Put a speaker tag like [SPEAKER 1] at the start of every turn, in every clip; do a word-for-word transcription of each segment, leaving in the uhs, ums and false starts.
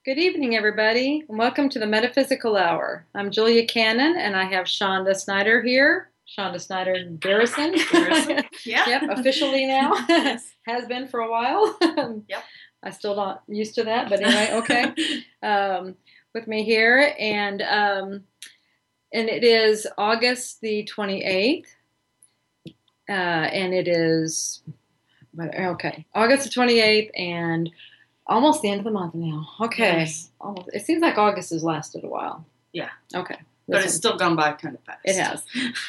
[SPEAKER 1] Good evening, everybody, and welcome to the Metaphysical Hour. I'm Julia Cannon, and I have Shonda Snyder here. Shonda Snyder Garrison.
[SPEAKER 2] Garrison. Yeah.
[SPEAKER 1] Yep, officially now.
[SPEAKER 2] Yes.
[SPEAKER 1] Has been for a while.
[SPEAKER 2] Yep.
[SPEAKER 1] I'm still not used to that, but anyway, okay. um, with me here, and um, and it is August the twenty-eighth, uh, and it is okay, August the twenty-eighth, and almost the end of the month now. Okay.
[SPEAKER 2] Yes.
[SPEAKER 1] Almost. It seems like August has lasted a while.
[SPEAKER 2] Yeah.
[SPEAKER 1] Okay.
[SPEAKER 2] But it's still gone by kind of fast.
[SPEAKER 1] It has.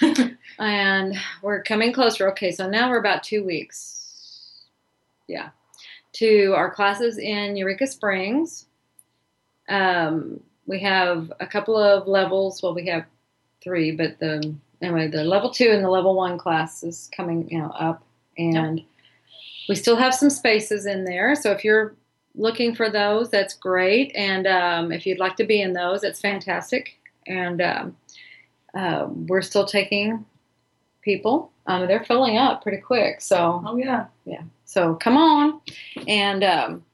[SPEAKER 1] And we're coming closer. Okay, so now we're about two weeks. Yeah. To our classes in Eureka Springs. Um, we have a couple of levels. Well, we have three, but the anyway, the level two and the level one class is coming, you know, up. And yep. We still have some spaces in there. So if you're looking for those, that's great. And um, if you'd like to be in those, that's fantastic. And um, uh, we're still taking people. Um, they're filling up pretty quick. So,
[SPEAKER 2] oh yeah,
[SPEAKER 1] yeah. So come on. And um,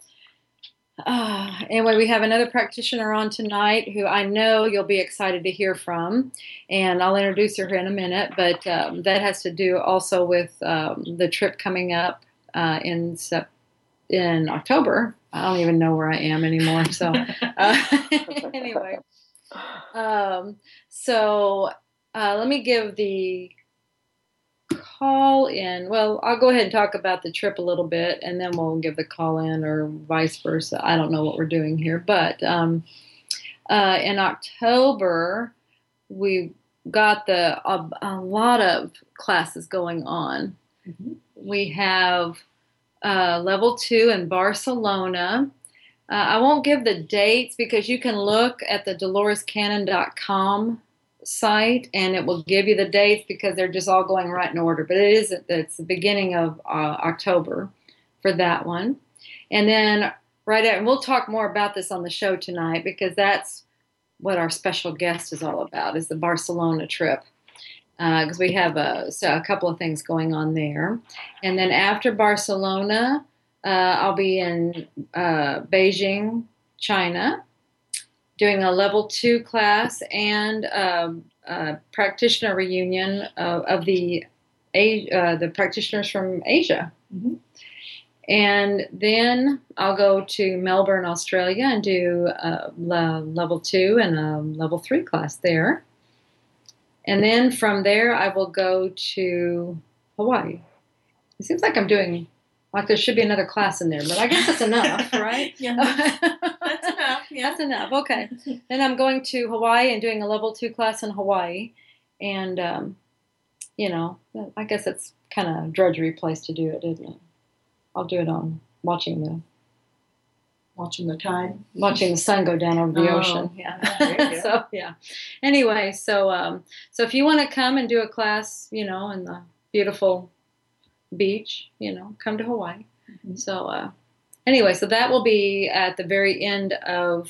[SPEAKER 1] uh, anyway, we have another practitioner on tonight who I know you'll be excited to hear from. And I'll introduce her in a minute. But um, that has to do also with um, the trip coming up uh, in September. In October. I don't even know where I am anymore. So uh, anyway, um, so uh, let me give the call in. Well, I'll go ahead and talk about the trip a little bit, and then we'll give the call in, or vice versa. I don't know what we're doing here, but um, uh, in October we got the a, a lot of classes going on. Mm-hmm. We have Uh, level two in Barcelona. Uh, I won't give the dates because you can look at the dolores cannon dot com site and it will give you the dates because they're just all going right in order. But it is it's the beginning of uh, October for that one. And then right at, and we'll talk more about this on the show tonight because that's what our special guest is all about, is the Barcelona trip. Because uh, we have a, so a couple of things going on there. And then after Barcelona, uh, I'll be in uh, Beijing, China, doing a level two class and um, a practitioner reunion of, of the uh, the practitioners from Asia. Mm-hmm. And then I'll go to Melbourne, Australia, and do a level two and a level three class there. And then from there, I will go to Hawaii. It seems like I'm doing, like there should be another class in there, but I guess that's enough, right?
[SPEAKER 2] Yeah, that's enough. Yeah.
[SPEAKER 1] That's enough. Okay. Then I'm going to Hawaii and doing a level two class in Hawaii. And, um, you know, I guess it's kind of a drudgery place to do it, isn't it? I'll do it on watching the
[SPEAKER 2] Watching the tide.
[SPEAKER 1] Watching the sun go down over the
[SPEAKER 2] oh,
[SPEAKER 1] ocean. Yeah. So, yeah. Anyway, so um, so if you want to come and do a class, you know, in the beautiful beach, you know, come to Hawaii. Mm-hmm. So, uh, anyway, so that will be at the very end of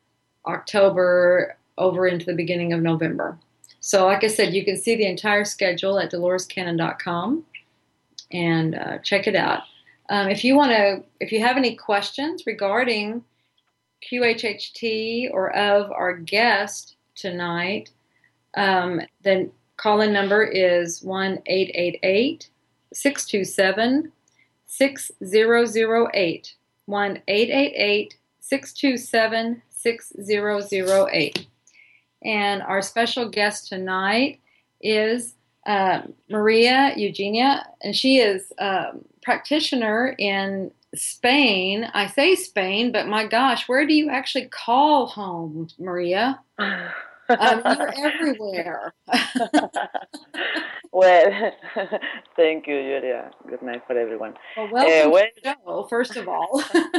[SPEAKER 1] October over into the beginning of November. So, like I said, you can see the entire schedule at dolores cannon dot com and uh, check it out. Um, if you want to, if you have any questions regarding Q H H T or of our guest tonight, um, the call-in number is one eight eight eight, six two seven, six zero zero eight. one eight eight eight, six two seven, six zero zero eight. And our special guest tonight is uh, Maria Eugenia, and she is um, practitioner in Spain. I say Spain, but my gosh, where do you actually call home, Maria? um, you're everywhere.
[SPEAKER 3] Well, thank you, Julia. Good night for everyone.
[SPEAKER 1] Well, welcome uh, well, to the show, first of all.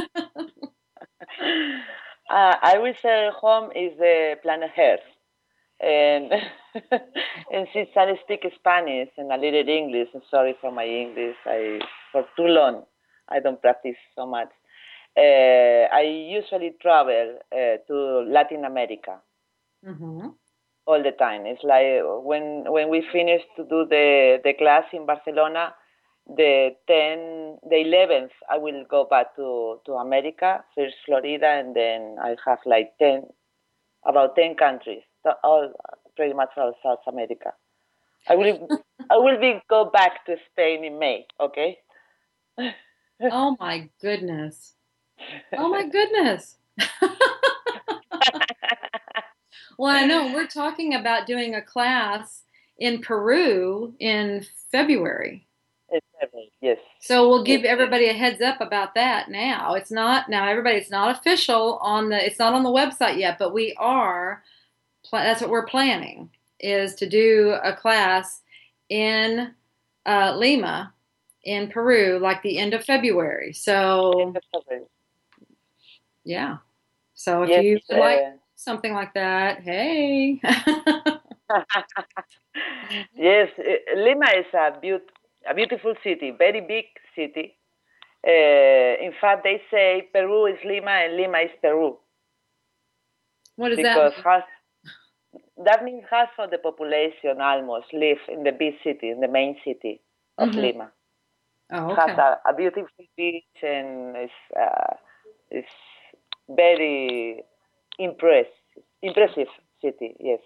[SPEAKER 3] uh, I will say home is the planet Earth. And and since I speak Spanish and a little English, I'm sorry for my English. I for too long I don't practice so much. Uh, I usually travel uh, to Latin America mm-hmm. all the time. It's like when when we finish to do the, the class in Barcelona, the ten, the eleventh, I will go back to, to America, first Florida, and then I have like ten, about ten countries, all pretty much all South America. I will, I will be go back to Spain in May. Okay.
[SPEAKER 1] Oh my goodness. Oh my goodness. Well, I know we're talking about doing a class in Peru in February.
[SPEAKER 3] Yes.
[SPEAKER 1] So we'll give
[SPEAKER 3] yes.
[SPEAKER 1] everybody a heads up about that now. It's not now everybody. It's not official on the. It's not on the website yet, but we are. That's what we're planning is to do a class in uh, Lima, in Peru, like the end of February. So yeah. So if
[SPEAKER 3] yes,
[SPEAKER 1] you would like
[SPEAKER 3] uh,
[SPEAKER 1] something like that, hey.
[SPEAKER 3] Yes, uh, Lima is a, beaut- a beautiful city, very big city. Uh, in fact, they say Peru is Lima and Lima is Peru.
[SPEAKER 1] What does
[SPEAKER 3] because
[SPEAKER 1] that mean?
[SPEAKER 3] Half, that means half of the population almost live in the big city, in the main city of
[SPEAKER 1] Mm-hmm.
[SPEAKER 3] Lima.
[SPEAKER 1] Oh,
[SPEAKER 3] It
[SPEAKER 1] okay.
[SPEAKER 3] has a, a beautiful beach and it's, uh, it's very impressive, impressive city, yes.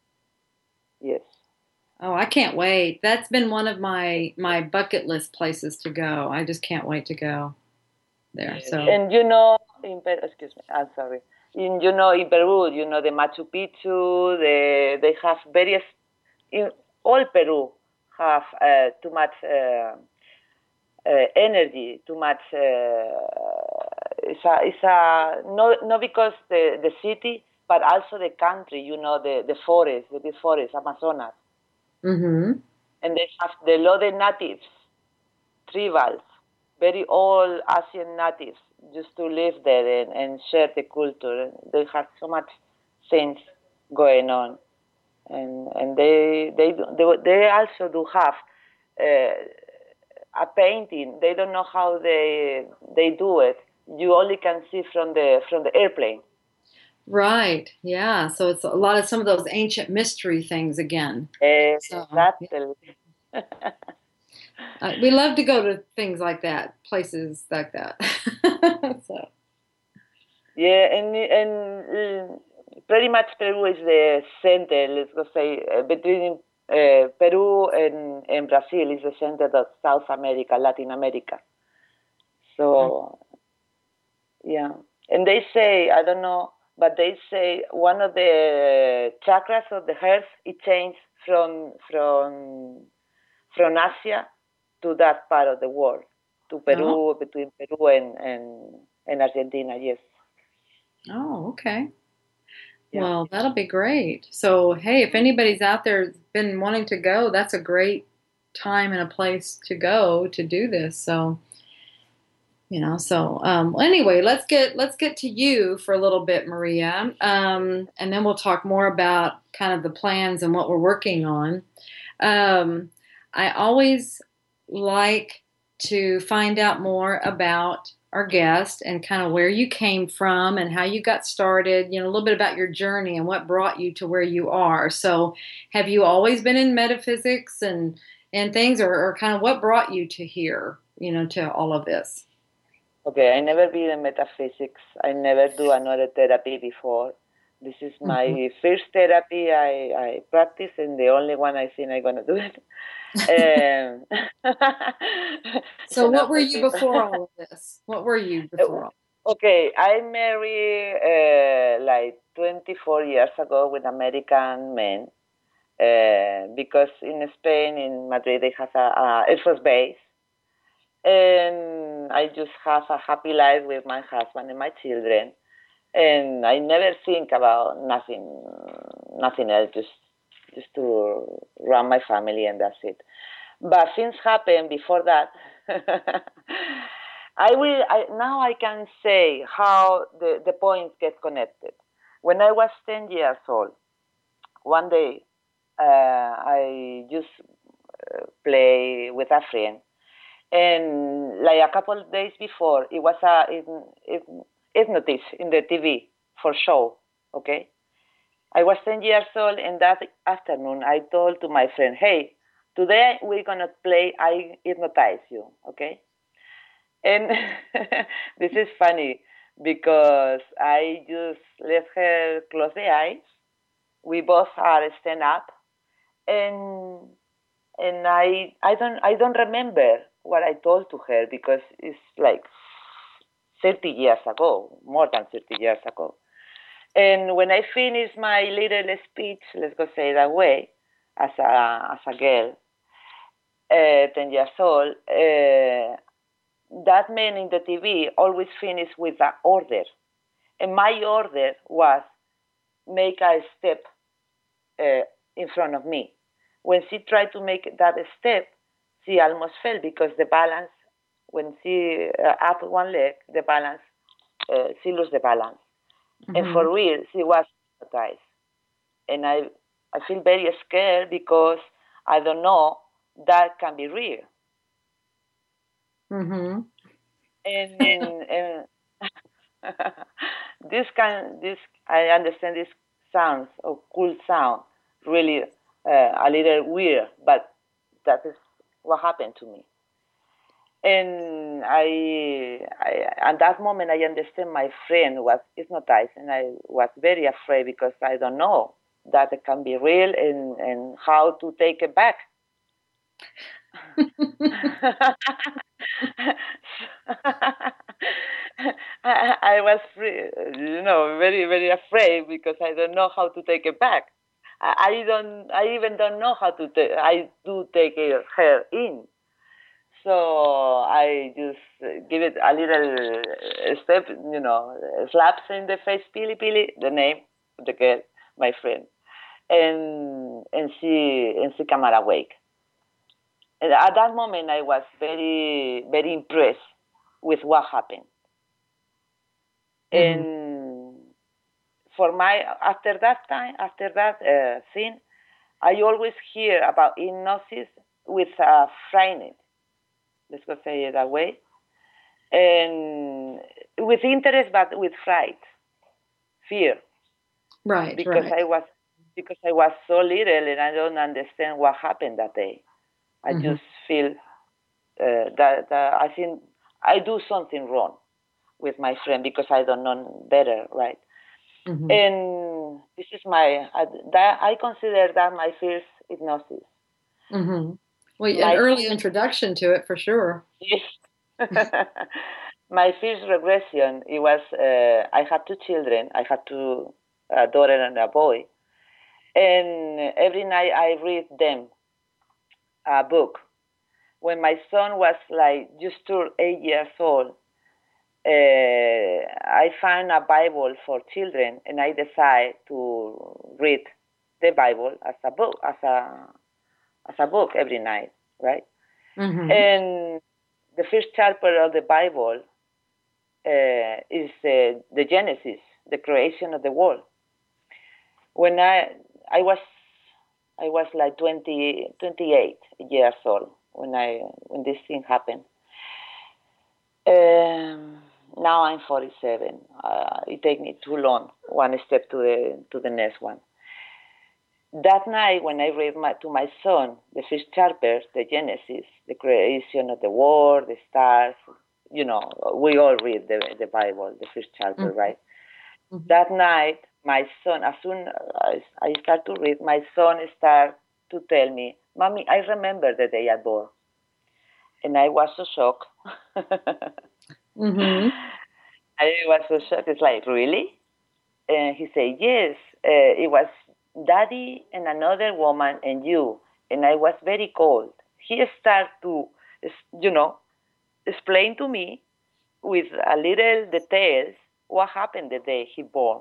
[SPEAKER 3] Yes.
[SPEAKER 1] Oh, I can't wait. That's been one of my my bucket list places to go. I just can't wait to go there. So
[SPEAKER 3] And you know, in Peru, excuse me, I'm sorry. In, you know, in Peru, you know, the Machu Picchu, the, they have various, in all Peru have uh, too much uh, uh, energy, too much, uh, it's a, it's a, not, not because the, the city, but also the country, you know, the, the forest, the big forest, Amazonas.
[SPEAKER 1] mm-hmm.
[SPEAKER 3] And they have the Lode natives, tribals, very old Asian natives used to live there and, and share the culture. They have so much things going on, and and they they they, they also do have uh, a painting. They don't know how they they do it. You only can see from the from the airplane.
[SPEAKER 1] Right. Yeah. So it's a lot of some of those ancient mystery things again.
[SPEAKER 3] Exactly.
[SPEAKER 1] So, yeah. uh, we love to go to things like that, places like that. So.
[SPEAKER 3] Yeah, and and uh, pretty much Peru is the center. Let's go say uh, between uh, Peru and, and Brazil is the center of South America, Latin America. So yeah, and they say I don't know, but they say one of the chakras of the earth it changed from from from Asia to that part of the world, to Peru,
[SPEAKER 1] Oh.
[SPEAKER 3] between Peru and, and, and Argentina. Yes.
[SPEAKER 1] Oh, okay.
[SPEAKER 3] Yeah.
[SPEAKER 1] Well, that'll be great. So, hey, if anybody's out there been wanting to go, that's a great time and a place to go to do this. So, you know, so um, well, anyway, let's get let's get to you for a little bit, Maria, um, and then we'll talk more about kind of the plans and what we're working on. Um, I always like to find out more about our guest and kind of where you came from and how you got started, you know, a little bit about your journey and what brought you to where you are. So have you always been in metaphysics and, and things or, or kind of what brought you to here, you know, to all of this?
[SPEAKER 3] Okay, I never been in metaphysics. I never do another therapy before. This is my mm-hmm. first therapy I, I practice and the only one I think I'm going to do it. um,
[SPEAKER 1] so what were you before all of this? What were you before all?
[SPEAKER 3] Okay, I married uh, like twenty-four years ago with American men uh, because in Spain, in Madrid, they have a, a Air Force base. And I just have a happy life with my husband and my children. And I never think about nothing, nothing else, just, just to run my family and that's it. But things happened before that. I will, I, now I can say how the, the points get connected. When I was ten years old, one day uh, I just uh, play with a friend. And like a couple of days before, it was a it, it, hypnotist in the T V for show, okay? I was ten years old, and that afternoon I told to my friend, hey, today we're gonna play I Hypnotize You, okay? And this is funny because I just let her close the eyes. We both are stand up, and and I I don't I don't remember what I told to her because it's like thirty years ago, more than thirty years ago. And when I finished my little speech, let's go say that way, as a as a girl, uh, ten years old, uh, that man in the T V always finished with an order, and my order was make a step uh, in front of me. When she tried to make that step, she almost fell because the balance, when she uh, up one leg, the balance, uh, she lost the balance. Mm-hmm. And for real, she was hypnotized. And I, I feel very scared because I don't know that can be real.
[SPEAKER 1] Mm-hmm.
[SPEAKER 3] And, and this kind, this I understand this sounds or cool sound really uh, a little weird, but that is what happened to me. And I, I, at that moment, I understand my friend was hypnotized, and I was very afraid because I don't know that it can be real and, and how to take it back. I, I was, free, you know, very, very afraid because I don't know how to take it back. I, I don't, I even don't know how to take. I do take her in. So I just give it a little step, you know, slaps in the face, Pili Pili, the name of the girl, my friend, and and she and she came out awake. And at that moment, I was very very impressed with what happened. Mm-hmm. And for my after that time, after that uh, thing, I always hear about hypnosis with uh, frightening. Let's go say it that way. And with interest, but with fright, fear.
[SPEAKER 1] Right.
[SPEAKER 3] Because
[SPEAKER 1] right.
[SPEAKER 3] I was because I was so little and I don't understand what happened that day. I mm-hmm. just feel uh, that, that I think I do something wrong with my friend because I don't know better, right? Mm-hmm. And this is my I, that I consider that my first hypnosis.
[SPEAKER 1] Mm-hmm. Well, my, an early introduction to it for sure.
[SPEAKER 3] Yes. My first regression, it was, uh, I had two children. I had two, a daughter and a boy. And every night I read them a book. When my son was like just turned eight years old, uh, I found a Bible for children, and I decided to read the Bible as a book, as a as a book every night, right? Mm-hmm. And the first chapter of the Bible uh, is uh, the Genesis, the creation of the world. When I I was I was like twenty, twenty-eight years old when I when this thing happened. Um, now I'm forty-seven. Uh, it takes me too long, one step to the to the next one. That night, when I read my, to my son the first chapter, the Genesis, the creation of the world, the stars, you know, we all read the the Bible, the first chapter, mm-hmm. right? Mm-hmm. That night, my son, as soon as I start to read, my son start to tell me, "Mommy, I remember the day I born," and I was so shocked. Mm-hmm. I was so shocked. It's like, really? And he said, yes, uh, it was Daddy and another woman and you. And I was very cold. He started to, you know, explain to me with a little details what happened the day he born.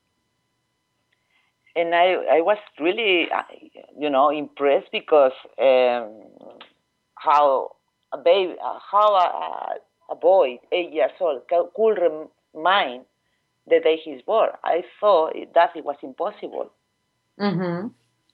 [SPEAKER 3] And I, I was really, you know, impressed because um, how a baby, how a, a boy, eight years old, could remind the day he's born. I thought that it was impossible. Mm-hmm.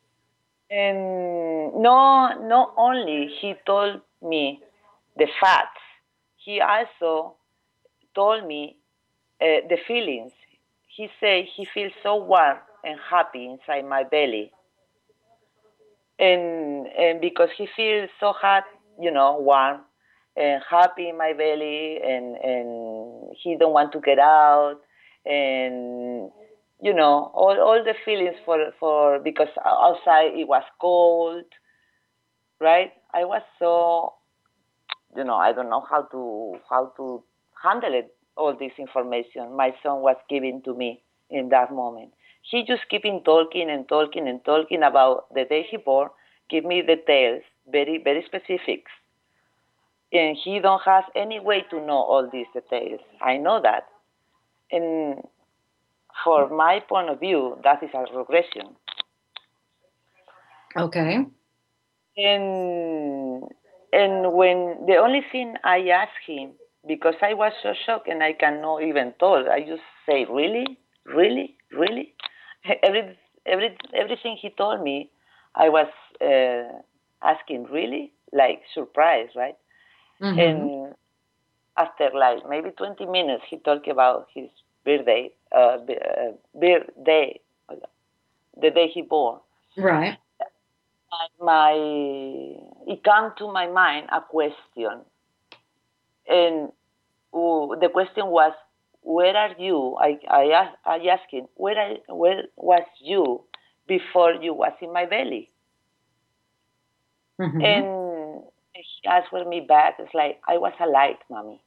[SPEAKER 3] And no, not only he told me the facts, he also told me uh, the feelings. He said he feels so warm and happy inside my belly. and and because he feels so hot, you know, warm and happy in my belly, and and he don't want to get out, and you know, all all the feelings for for because outside it was cold, right? I was so, you know, I don't know how to how to handle it. All this information my son was giving to me in that moment. He just keeping talking and talking and talking about the day he born, give me details, very very specifics, and he don't have any way to know all these details. I know that, and for my point of view, that is a regression.
[SPEAKER 1] Okay.
[SPEAKER 3] And and when the only thing I asked him, because I was so shocked and I cannot even talk, I just say, really, really, really. Every every everything he told me, I was uh, asking, really, like surprised, right?
[SPEAKER 1] Mm-hmm.
[SPEAKER 3] And after like maybe twenty minutes, he talked about his birthday, uh, uh, birthday, the day he born.
[SPEAKER 1] Right.
[SPEAKER 3] My it came to my mind a question, and uh, the question was, where are you? I I, ask, I asked him, where are, where was you before you was in my belly?
[SPEAKER 1] Mm-hmm.
[SPEAKER 3] And he answered me back, it's like, I was a light, mommy.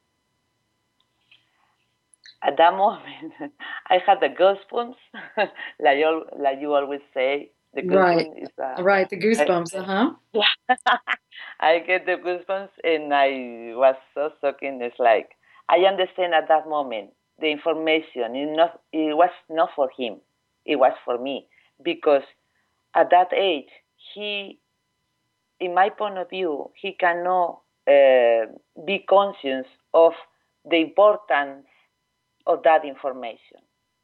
[SPEAKER 3] At that moment, I had the goosebumps, like you, like you always say, the
[SPEAKER 1] Right.
[SPEAKER 3] goosebumps is uh,
[SPEAKER 1] Right. The goosebumps. Uh huh.
[SPEAKER 3] I get the goosebumps, and I was so shocking. It's like I understand at that moment the information. It not it was not for him. It was for me, because at that age he, in my point of view, he cannot uh, be conscious of the importance of that information.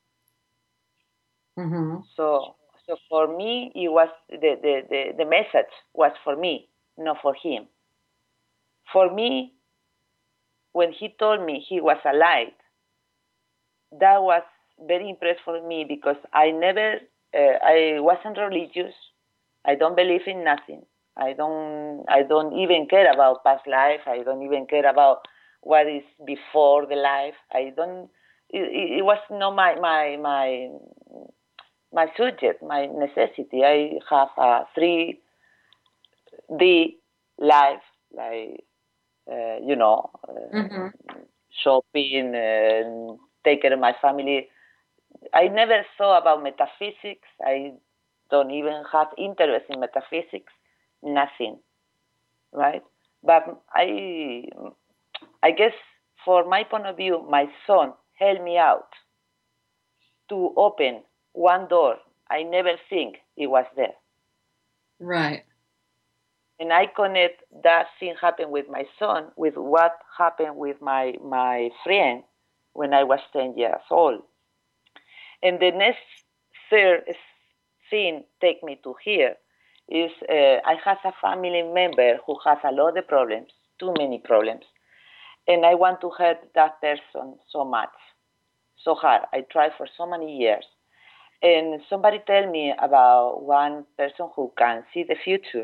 [SPEAKER 1] Mm-hmm.
[SPEAKER 3] So so for me, it was the, the, the, the message was for me, not for him. For me, when he told me he was alive, that was very impressed for me, because I never, uh, I wasn't religious. I don't believe in nothing. I don't, I don't even care about past life. I don't even care about what is before the life. I don't. It, it was not my my my my subject, my necessity. I have a three D life, like uh, you know, uh,
[SPEAKER 1] Mm-hmm.
[SPEAKER 3] shopping and take care of my family. I never thought about metaphysics. I don't even have interest in metaphysics. Nothing, right? But I, I guess, for my point of view, my son helped me out to open one door I never think it was there.
[SPEAKER 1] Right.
[SPEAKER 3] And I connect that thing happened with my son with what happened with my, my friend when I was ten years old. And the next third thing take me to here is uh, I have a family member who has a lot of problems, too many problems. And I want to help that person so much, so hard. I tried for so many years. And somebody tell me about one person who can see the future.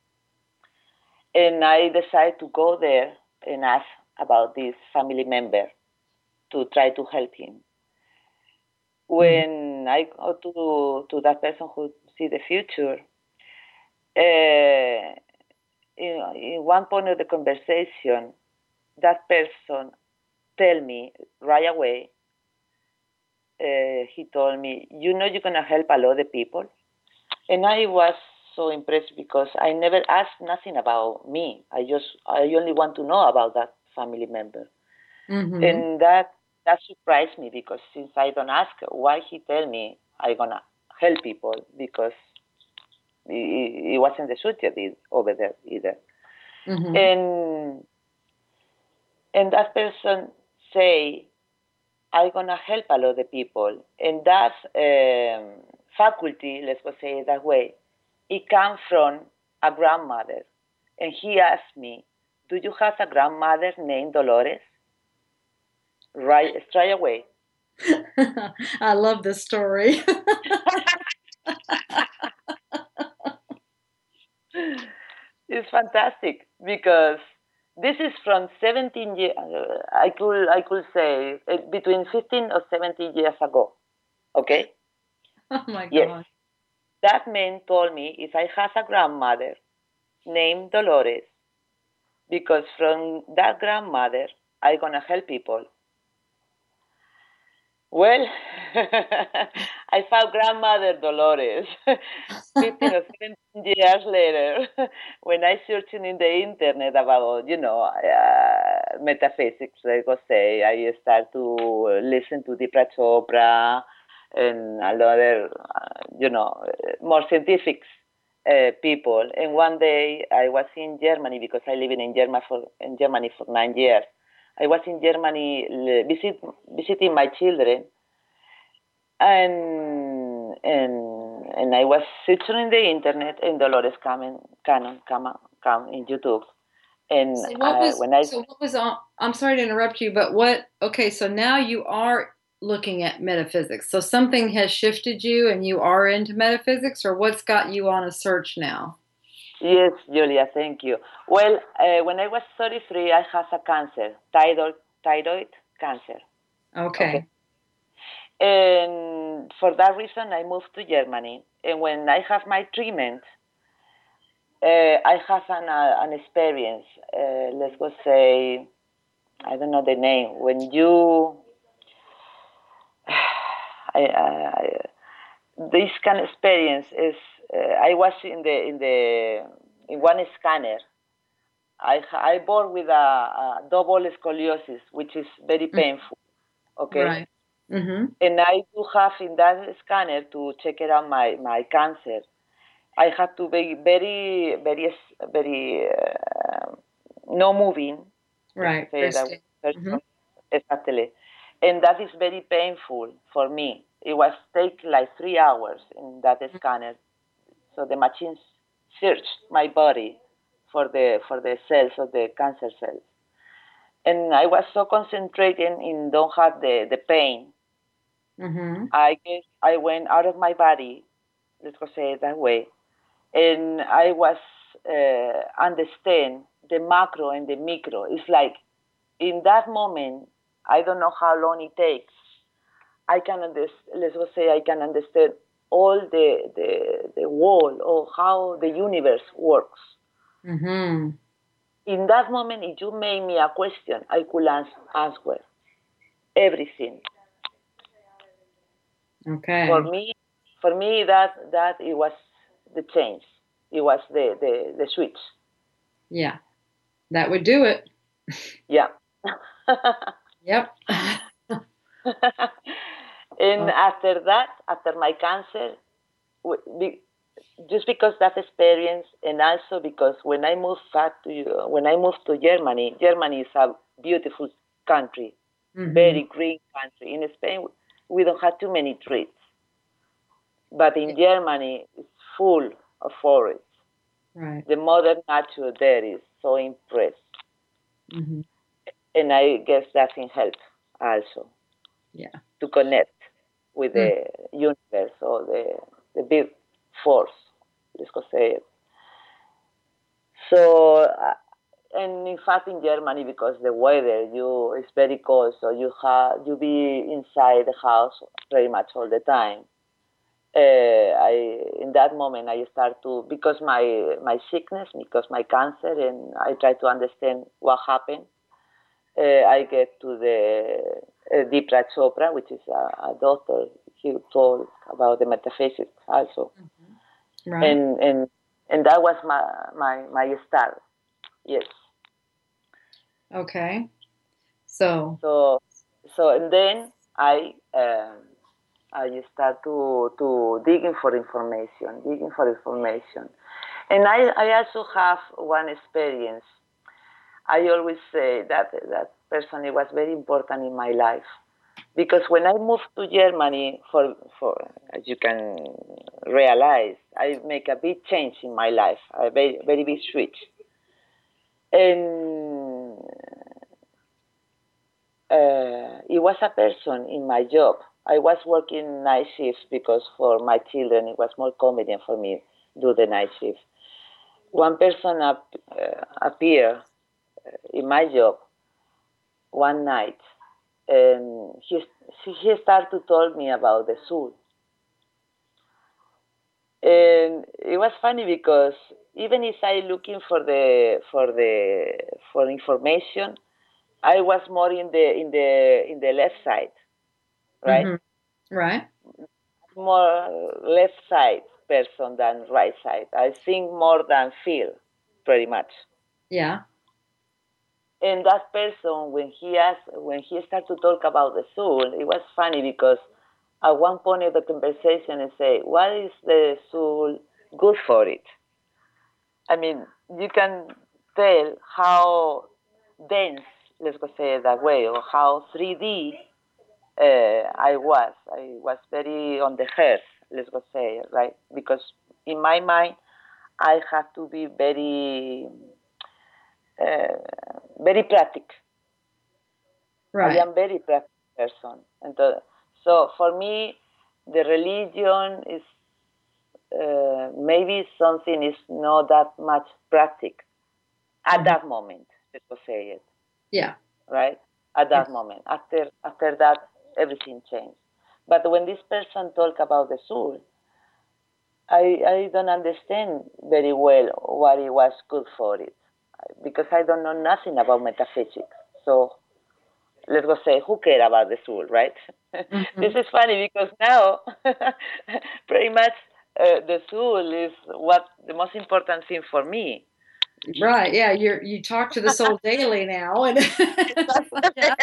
[SPEAKER 3] And I decided to go there and ask about this family member to try to help him. When I go to to that person who see the future, uh, in, in one point of the conversation, that person tell me right away. Uh, he told me, "You know, you're gonna help a lot of people," and I was so impressed, because I never asked nothing about me. I just I only want to know about that family member.
[SPEAKER 1] Mm-hmm.
[SPEAKER 3] And that that surprised me, because since I don't ask why he tell me I gonna help people, because it, it wasn't the subject over there either.
[SPEAKER 1] Mm-hmm.
[SPEAKER 3] And and that person say I gonna help a lot of people, and that um, faculty, let's go say it that way, it comes from a grandmother, and he asked me, "Do you have a grandmother named Dolores?" Right, straight away.
[SPEAKER 1] I love this story.
[SPEAKER 3] It's fantastic because this is from seventeen years. I could I could say uh, between fifteen or seventeen years ago. Okay.
[SPEAKER 1] Oh my
[SPEAKER 3] Yes.
[SPEAKER 1] God.
[SPEAKER 3] That man told me if I have a grandmother named Dolores, because from that grandmother I'm gonna help people. Well, I found grandmother Dolores fifteen or seventeen years later when I searching in the internet about, you know, uh, metaphysics, let us say. I start to listen to Deepak Chopra and other, uh, you know, more scientific uh, people. And one day I was in Germany because I live in Germany for, in Germany for nine years. I was in Germany visit, visiting my children, and and and I was searching in the internet, and Dolores Cannon Cannon come come in YouTube, and
[SPEAKER 1] So what
[SPEAKER 3] uh,
[SPEAKER 1] was
[SPEAKER 3] when I
[SPEAKER 1] so what was on, I'm sorry to interrupt you, but what okay, so now you are looking at metaphysics. So something has shifted you and you are into metaphysics, or what's got you on a search now?
[SPEAKER 3] Yes, Julia, thank you. Well, uh, when I was thirty-three, I had a cancer, thyroid thyroid cancer.
[SPEAKER 1] Okay.
[SPEAKER 3] Okay. And for that reason, I moved to Germany. And when I have my treatment, uh, I have an, uh, an experience. Uh, let's go say, I don't know the name. When you, I, I, this kind of experience is, uh, I was in the in the in one scanner. I I born with a, a double scoliosis, which is very painful. Okay.
[SPEAKER 1] Right. Mm-hmm.
[SPEAKER 3] And I do have in that scanner to check it out my, my cancer. I have to be very, very, very uh, no moving.
[SPEAKER 1] Right.
[SPEAKER 3] Say that
[SPEAKER 1] Mm-hmm.
[SPEAKER 3] exactly. And that is very painful for me. It was take like three hours in that scanner. So the machine searched my body for the for the cells of the cancer cells. And I was so concentrated in don't have the, the pain.
[SPEAKER 1] Mm-hmm.
[SPEAKER 3] I guess I went out of my body, let's go say it that way, and I was uh, understand the macro and the micro. It's like in that moment, I don't know how long it takes. I can understand, let's go say I can understand all the the the world or how the universe works.
[SPEAKER 1] Mm-hmm.
[SPEAKER 3] In that moment, if you made me a question, I could answer everything.
[SPEAKER 1] Okay.
[SPEAKER 3] For me, for me that that it was the change. It was the the, the switch.
[SPEAKER 1] Yeah, that would do it.
[SPEAKER 3] Yeah.
[SPEAKER 1] Yep.
[SPEAKER 3] And
[SPEAKER 1] Oh.
[SPEAKER 3] after that, after my cancer, we, just because that experience, and also because when I moved back to when I moved to Germany, Germany is a beautiful country,
[SPEAKER 1] Mm-hmm.
[SPEAKER 3] very green country. In Spain, we don't have too many trees, but in Germany, it's full of forests.
[SPEAKER 1] Right.
[SPEAKER 3] The modern nature there is so impressed.
[SPEAKER 1] Mm-hmm.
[SPEAKER 3] And I guess that can help also.
[SPEAKER 1] Yeah.
[SPEAKER 3] To connect with
[SPEAKER 1] Mm.
[SPEAKER 3] the universe or the, the big force, let's go say it. So, uh, and in fact in Germany, because the weather, you it's very cold, so you have you be inside the house pretty much all the time. Uh, I in that moment I start to because my my sickness, because my cancer, and I try to understand what happened. Uh, I get to the uh, Deepak Chopra, which is a, a doctor. He told about the metaphysics also,
[SPEAKER 1] Mm-hmm. Right.
[SPEAKER 3] and and and that was my my my start. Yes.
[SPEAKER 1] Okay. So.
[SPEAKER 3] So so and then I. Um, I start to, to digging for information, digging for information. And I, I also have one experience. I always say that that personally was very important in my life. Because when I moved to Germany, for, for as you can realize, I make a big change in my life, a very, very big switch. And uh, it was a person in my job. I was working night shifts because for my children it was more convenient for me to do the night shift. one person up, uh, appeared in my job one night, and he he started to tell me about the soul. And it was funny because even if I looking for the for the for information, I was more in the in the in the left side, right?
[SPEAKER 1] Mm-hmm. Right.
[SPEAKER 3] More left side person than right side. I think more than feel, pretty much.
[SPEAKER 1] Yeah.
[SPEAKER 3] And that person, when he asked, when he started to talk about the soul, it was funny because at one point of the conversation, he said, "What is the soul good for it?" I mean, you can tell how dense, let's go say it that way, or how three D uh, I was. I was very on the earth, let's go say it, right? Because in my mind, I have to be very, uh, very practical.
[SPEAKER 1] Right.
[SPEAKER 3] I am very practical person, and uh, so for me, the religion is uh, maybe something is not that much practical at
[SPEAKER 1] Mhm.
[SPEAKER 3] that moment. Let's go say it.
[SPEAKER 1] Yeah.
[SPEAKER 3] Right? At that
[SPEAKER 1] Yes.
[SPEAKER 3] moment. After after that, everything changed. But when this person talk about the soul, I, I don't understand very well what it was good for it because I don't know nothing about metaphysics. So let's go say, who care about the soul, right?
[SPEAKER 1] Mm-hmm.
[SPEAKER 3] This is funny because now pretty much uh, the soul is what the most important thing for me.
[SPEAKER 1] Right. Yeah. You're you talk to the soul daily now, and yeah.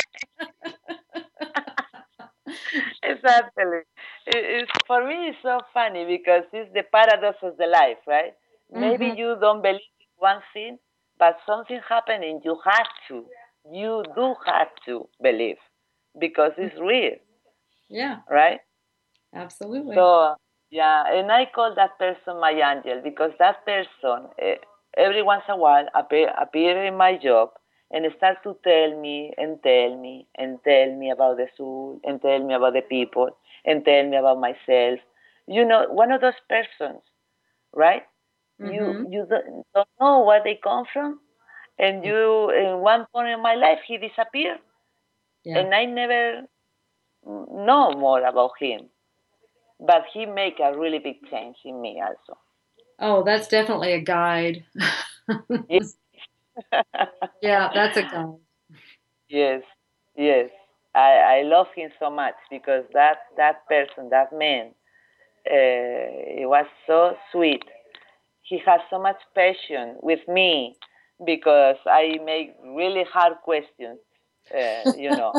[SPEAKER 3] Exactly. It, it's, for me, it's so funny because it's the paradox of the life, right? Maybe
[SPEAKER 1] Mm-hmm.
[SPEAKER 3] you don't believe in one thing, but something happened and you have to. You do have to believe because it's real,
[SPEAKER 1] Yeah.
[SPEAKER 3] right?
[SPEAKER 1] Absolutely.
[SPEAKER 3] So, yeah, and I call that person my angel because that person, eh, every once in a while, appear, appear in my job and start to tell me and tell me and tell me about the soul and tell me about the people and tell me about myself. You know, one of those persons, right? You
[SPEAKER 1] Mm-hmm.
[SPEAKER 3] you don't, don't know where they come from, and you in one point in my life he disappeared,
[SPEAKER 1] Yeah.
[SPEAKER 3] and I never know more about him. But he make a really big change in me also.
[SPEAKER 1] Oh, that's definitely a guide.
[SPEAKER 3] Yes.
[SPEAKER 1] Yeah, that's a guide.
[SPEAKER 3] Yes, yes. I, I love him so much because that, that person, that man, uh, he was so sweet. He has so much passion with me because I make really hard questions, uh, you know.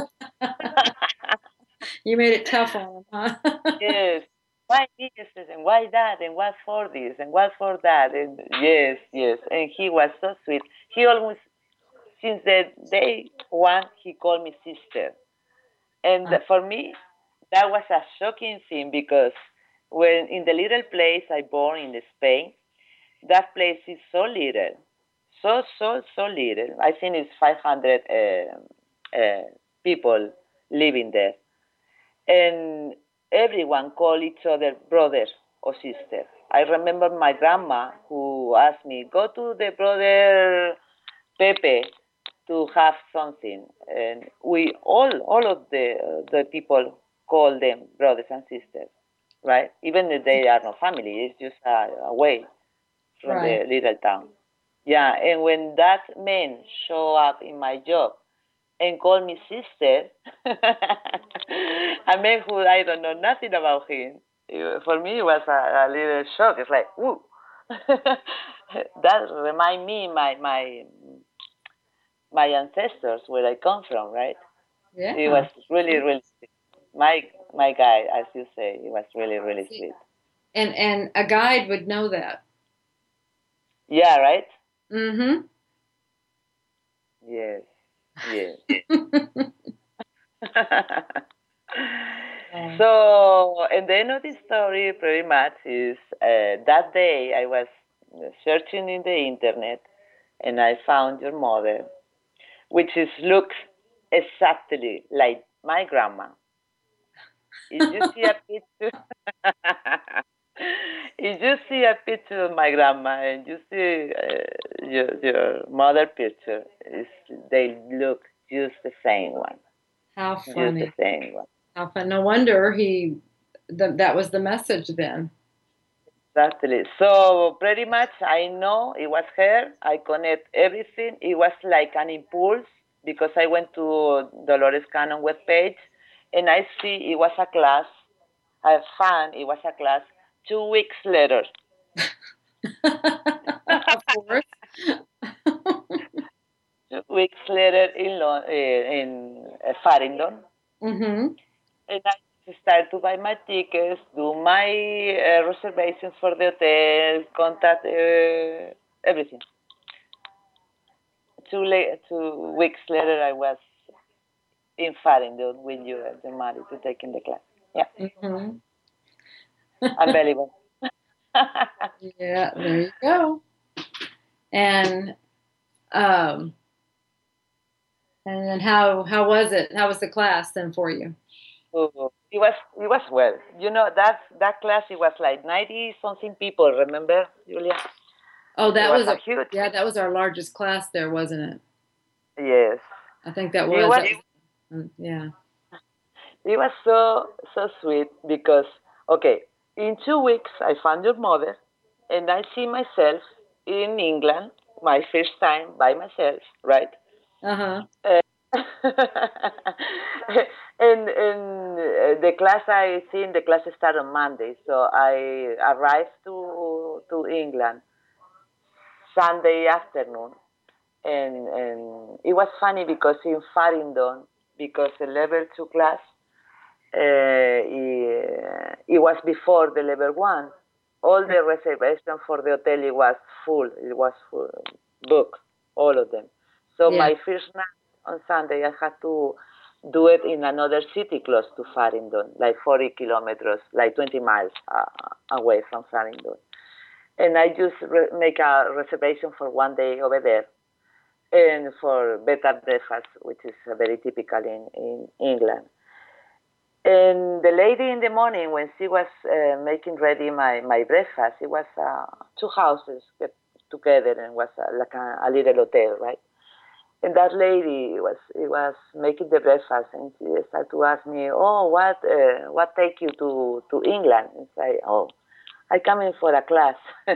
[SPEAKER 1] You made it tough on him, huh?
[SPEAKER 3] Yes. Why this and why that and what for this and what for that and yes, yes. And he was so sweet. He always since the day one he called me sister. And
[SPEAKER 1] Uh,
[SPEAKER 3] for me that was a shocking thing because when in the little place I born in Spain, that place is so little. So so so little. I think it's five hundred uh, uh, people living there and everyone called each other brother or sister. I remember my grandma who asked me, go to the brother Pepe to have something. And we all, all of the, uh, the people call them brothers and sisters, right? Even if they are not family, it's just a, a way from
[SPEAKER 1] right.
[SPEAKER 3] the little town. Yeah, and when that man show up in my job and call me sister, a man who I don't know nothing about him. It, for me, it was a, a little shock. It's like, ooh, that remind me my my my ancestors where I come from, right? It
[SPEAKER 1] Yeah.
[SPEAKER 3] was really really sweet. My my guy, as you say, it was really really sweet.
[SPEAKER 1] And and a guide would know that.
[SPEAKER 3] Yeah, right.
[SPEAKER 1] Mm-hmm.
[SPEAKER 3] Yes, yes.
[SPEAKER 1] Oh,
[SPEAKER 3] So, and the end of the story pretty much is uh, that day I was searching in the internet and I found your mother, which is looks exactly like my grandma. If you see a picture, If you see a picture of my grandma and you see uh, your, your mother picture, it's, they look just the same one.
[SPEAKER 1] How
[SPEAKER 3] Just the
[SPEAKER 1] funny.
[SPEAKER 3] same one.
[SPEAKER 1] How fun. No wonder he, th- that was the message then.
[SPEAKER 3] Exactly. So pretty much I know it was her. I connect everything. It was like an impulse because I went to Dolores Cannon webpage and I see it was a class. I found it was a class two weeks later.
[SPEAKER 1] Of course.
[SPEAKER 3] Two weeks later in Lo- eh, in uh, Farringdon,
[SPEAKER 1] Mm-hmm.
[SPEAKER 3] and I started to buy my tickets, do my uh, reservations for the hotel, contact uh, everything. Two, la- two weeks later, I was in Farringdon with you at the Mari to take in the class. Yeah,
[SPEAKER 1] Mm-hmm.
[SPEAKER 3] unbelievable.
[SPEAKER 1] Yeah, there you go. And um, and then how how was it? How was the class then for you?
[SPEAKER 3] So it was it was well. You know that that class it was like ninety something people. Remember, Julia?
[SPEAKER 1] Oh,
[SPEAKER 3] It
[SPEAKER 1] that
[SPEAKER 3] was
[SPEAKER 1] was
[SPEAKER 3] a
[SPEAKER 1] a
[SPEAKER 3] huge.
[SPEAKER 1] yeah, that was our largest class there, wasn't it?
[SPEAKER 3] Yes.
[SPEAKER 1] I think that
[SPEAKER 3] It
[SPEAKER 1] was.
[SPEAKER 3] was
[SPEAKER 1] That was mm, yeah.
[SPEAKER 3] it was so so sweet because okay, in two weeks I found your mother, and I see myself in England, my first time by myself, right?
[SPEAKER 1] Uh-huh.
[SPEAKER 3] Uh, and and uh, the class I think the class started on Monday, so I arrived to to England Sunday afternoon, and and it was funny because in Farringdon, because the level two class uh, it, it was before the level one. All the reservation for the hotel it was full. It was full, booked, all of them. So
[SPEAKER 1] Yeah.
[SPEAKER 3] my first night on Sunday, I had to do it in another city close to Farringdon, like forty kilometers, like twenty miles uh, away from Farringdon. And I just re- make a reservation for one day over there and for bed and breakfast, which is uh, very typical in, in England. And the lady in the morning, when she was uh, making ready my, my breakfast, it was uh, two houses get together and was uh, like a, a little hotel, right? And that lady was it was making the breakfast, and she started to ask me, "Oh, what uh, what take you to to England?" And say, "Oh, I come in for a class."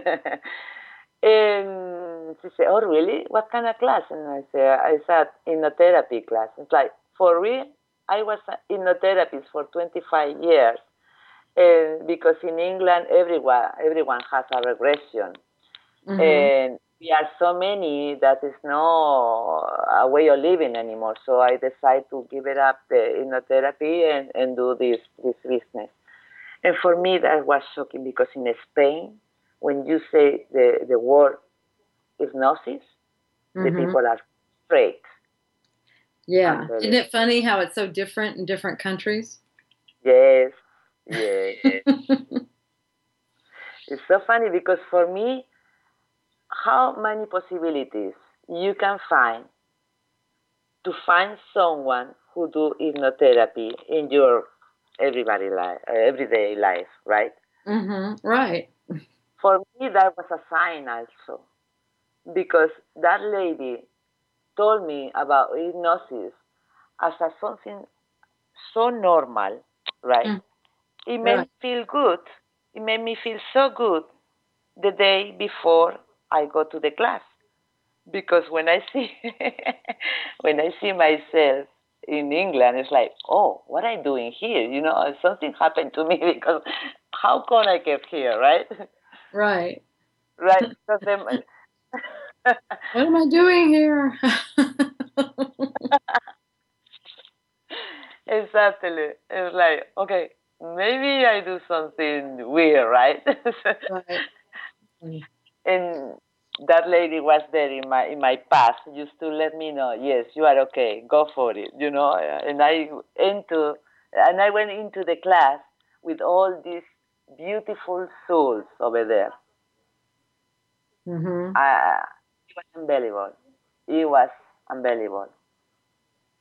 [SPEAKER 3] And she said, "Oh, really? What kind of class?" And I said, "I said hypnotherapy class." It's like, for real? I was a hypnotherapist for twenty-five years, and because in England, everyone everyone has a regression,
[SPEAKER 1] Mm-hmm.
[SPEAKER 3] and we are so many that is no a way of living anymore. So I decided to give it up the hypnotherapy and, and do this this business. And for me, that was shocking because in Spain, when you say the, the word hypnosis, the
[SPEAKER 1] Mm-hmm.
[SPEAKER 3] people are afraid.
[SPEAKER 1] Yeah.
[SPEAKER 3] Unbelievable.
[SPEAKER 1] Isn't it funny how it's so different in different countries?
[SPEAKER 3] Yes, yes. It's so funny because for me, how many possibilities you can find to find someone who do hypnotherapy in your everybody life, uh, everyday life, right?
[SPEAKER 1] Mm-hmm. Right.
[SPEAKER 3] For me, that was a sign also because that lady told me about hypnosis as a something so normal, right?
[SPEAKER 1] Mm,
[SPEAKER 3] It made
[SPEAKER 1] right.
[SPEAKER 3] me feel good. It made me feel so good the day before I go to the class. Because when I see when I see myself in England, it's like, oh, what am I doing here? You know, something happened to me because how come I get here, right?
[SPEAKER 1] Right.
[SPEAKER 3] Right? Because them,
[SPEAKER 1] What am I doing here?
[SPEAKER 3] exactly. It's like, okay, maybe I do something weird, right?
[SPEAKER 1] Right.
[SPEAKER 3] And that lady was there in my in my past, used to let me know, yes, you are okay, go for it, you know. And I into and I went into the class with all these beautiful souls over there.
[SPEAKER 1] Mm-hmm.
[SPEAKER 3] Uh, it was unbelievable. It was unbelievable.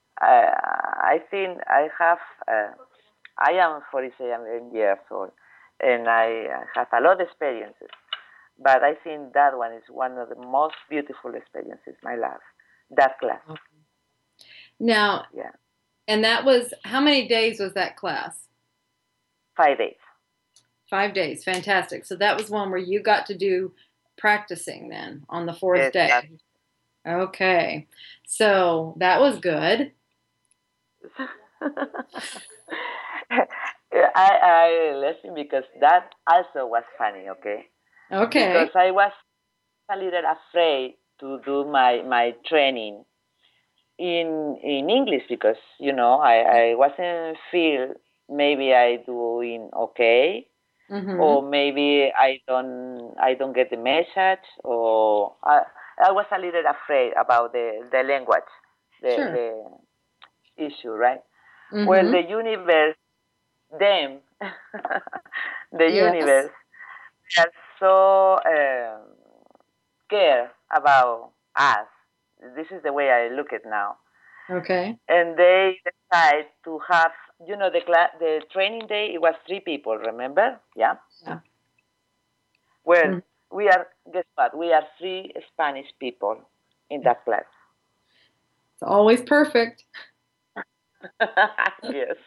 [SPEAKER 3] I I think I have. Uh, I am forty-seven years old, and I have a lot of experiences. But I think that one is one of the most beautiful experiences in my life. That class.
[SPEAKER 1] Now,
[SPEAKER 3] yeah.
[SPEAKER 1] And that was, how many days was that class?
[SPEAKER 3] Five days.
[SPEAKER 1] Five days. Fantastic. So that was one where you got to do practicing then on the fourth
[SPEAKER 3] Yes,
[SPEAKER 1] day.
[SPEAKER 3] that-
[SPEAKER 1] Okay. So that was good.
[SPEAKER 3] I, I listen because that also was funny, okay?
[SPEAKER 1] Okay.
[SPEAKER 3] Because I was a little afraid to do my, my training in in English because, you know, I, I wasn't feel maybe I doing okay,
[SPEAKER 1] Mm-hmm.
[SPEAKER 3] or maybe I don't I don't get the message, or I, I was a little afraid about the, the language, the,
[SPEAKER 1] Sure.
[SPEAKER 3] the issue, right?
[SPEAKER 1] Mm-hmm.
[SPEAKER 3] Well, the universe, them, the
[SPEAKER 1] Yes.
[SPEAKER 3] universe, they are so um, care about us. This is the way I look at now.
[SPEAKER 1] Okay.
[SPEAKER 3] And they decide to have, you know, the class, the training day. It was three people. Remember? Yeah.
[SPEAKER 1] Yeah.
[SPEAKER 3] Well,
[SPEAKER 1] Mm.
[SPEAKER 3] we are. Guess what? We are three Spanish people in that class.
[SPEAKER 1] It's always perfect.
[SPEAKER 3] Yes.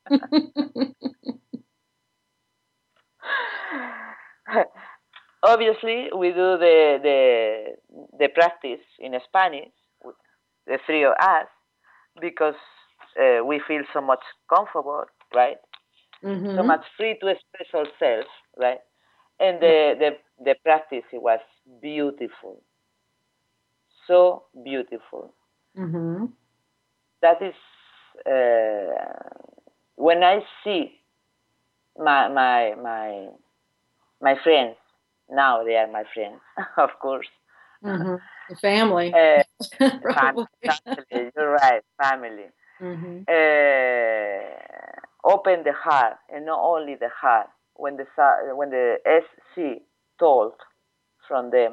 [SPEAKER 3] Obviously, we do the the the practice in Spanish, the three of us, because uh, we feel so much comfortable, right?
[SPEAKER 1] Mm-hmm.
[SPEAKER 3] So much free to express ourselves, right? And the, the, the practice, it was beautiful. So beautiful.
[SPEAKER 1] Mm-hmm.
[SPEAKER 3] That is, uh, when I see my, my, my, my friends, now they are my friends, of course.
[SPEAKER 1] Mm-hmm. The family.
[SPEAKER 3] Uh,
[SPEAKER 1] Probably.
[SPEAKER 3] family, you're right, family.
[SPEAKER 1] Mm-hmm.
[SPEAKER 3] Uh, open the heart, and not only the heart. When the when the S C told from them,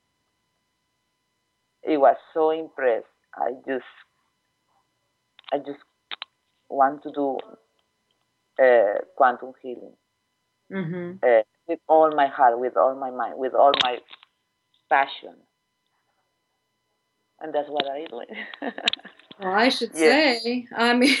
[SPEAKER 3] it was so impressed. I just I just want to do uh, quantum healing
[SPEAKER 1] Mm-hmm.
[SPEAKER 3] uh, with all my heart, with all my mind, with all my passion, and that's what I'm doing.
[SPEAKER 1] Well, I should
[SPEAKER 3] Yes.
[SPEAKER 1] say, I mean,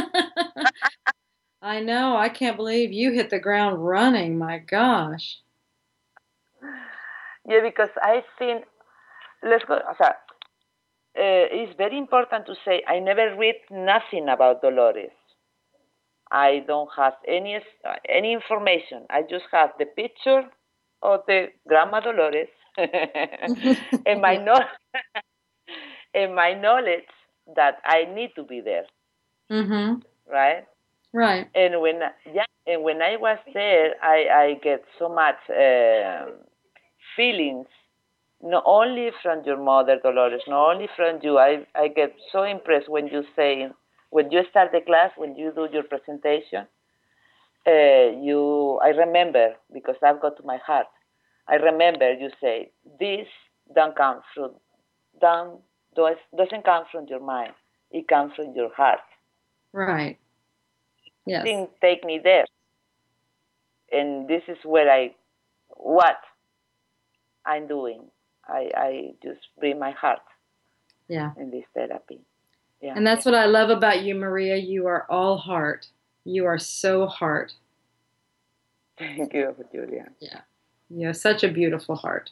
[SPEAKER 1] I know, I can't believe you hit the ground running. My gosh.
[SPEAKER 3] Yeah, because I think, let's go. O sea, uh, it's very important to say I never read nothing about Dolores. I don't have any uh, any information. I just have the picture of the Grandma Dolores and my no- and my knowledge that I need to be there,
[SPEAKER 1] Mm-hmm.
[SPEAKER 3] right?
[SPEAKER 1] Right.
[SPEAKER 3] And when yeah, and when I was there, I I get so much uh, feelings, not only from your mother Dolores, not only from you. I I get so impressed when you say, when you start the class, when you do your presentation. Uh, you, I remember, because I've got to my heart. I remember you say this don't come from, don't, doesn't come from your mind. It comes from your heart.
[SPEAKER 1] Right. Yes.
[SPEAKER 3] Things take me there, and this is where I, what I'm doing. I I just bring my heart.
[SPEAKER 1] Yeah.
[SPEAKER 3] In this therapy. Yeah.
[SPEAKER 1] And that's what I love about you, Maria. You are all heart. You are so heart.
[SPEAKER 3] Thank you, Julia.
[SPEAKER 1] Yeah. You have such a beautiful heart.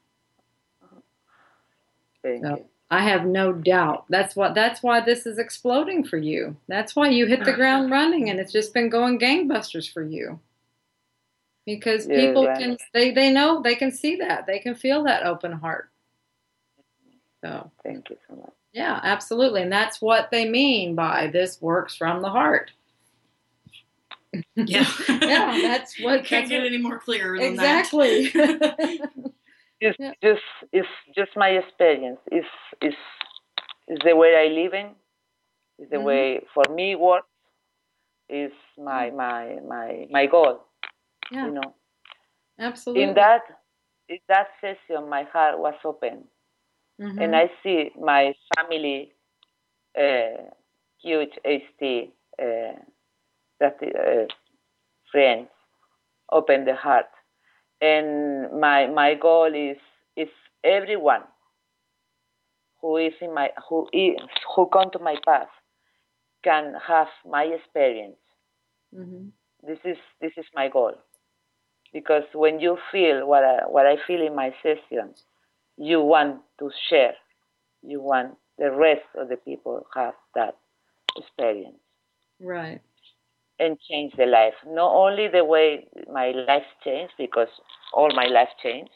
[SPEAKER 3] Thank
[SPEAKER 1] so
[SPEAKER 3] you.
[SPEAKER 1] I have no doubt. That's what that's why this is exploding for you. That's why you hit the ground running, and it's just been going gangbusters for you. Because
[SPEAKER 3] Yeah,
[SPEAKER 1] people
[SPEAKER 3] right.
[SPEAKER 1] can they, they know, they can see that. They can feel that open heart. So
[SPEAKER 3] thank you so much.
[SPEAKER 1] Yeah, absolutely. And that's what they mean by this works from the heart.
[SPEAKER 2] Yeah.
[SPEAKER 1] Yeah, that's what
[SPEAKER 2] Can't
[SPEAKER 1] that's
[SPEAKER 2] get
[SPEAKER 1] what,
[SPEAKER 2] any more clear than
[SPEAKER 1] exactly.
[SPEAKER 2] that.
[SPEAKER 3] It's
[SPEAKER 1] Yeah.
[SPEAKER 3] just it's just my experience. It's it's it's the way I live in. It's the
[SPEAKER 1] Mhm.
[SPEAKER 3] way for me works. Is my my my my goal.
[SPEAKER 1] Yeah.
[SPEAKER 3] You know.
[SPEAKER 1] Absolutely.
[SPEAKER 3] In that in that session, my heart was open,
[SPEAKER 1] Mhm.
[SPEAKER 3] and I see my family, uh, huge H T uh, that, uh, friends, open the heart. And my my goal is if everyone who is in my who is who come to my path can have my experience.
[SPEAKER 1] Mm-hmm.
[SPEAKER 3] This is this is my goal, because when you feel what I, what I feel in my session, you want to share. You want the rest of the people have that experience.
[SPEAKER 1] Right.
[SPEAKER 3] And change the life. Not only the way my life changed, because all my life changed.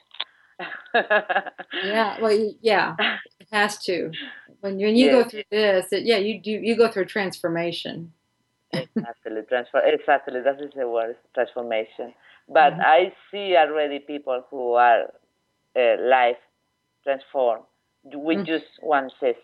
[SPEAKER 1] Yeah. Well, y- yeah, it has to. When you, when you go
[SPEAKER 3] Yes,
[SPEAKER 1] through this, it, yeah, you do. You go through transformation.
[SPEAKER 3] exactly. Transfer. Exactly. That is the word, transformation. But
[SPEAKER 1] Mhm.
[SPEAKER 3] I see already people who are uh, life transformed with
[SPEAKER 1] Mhm.
[SPEAKER 3] just one session.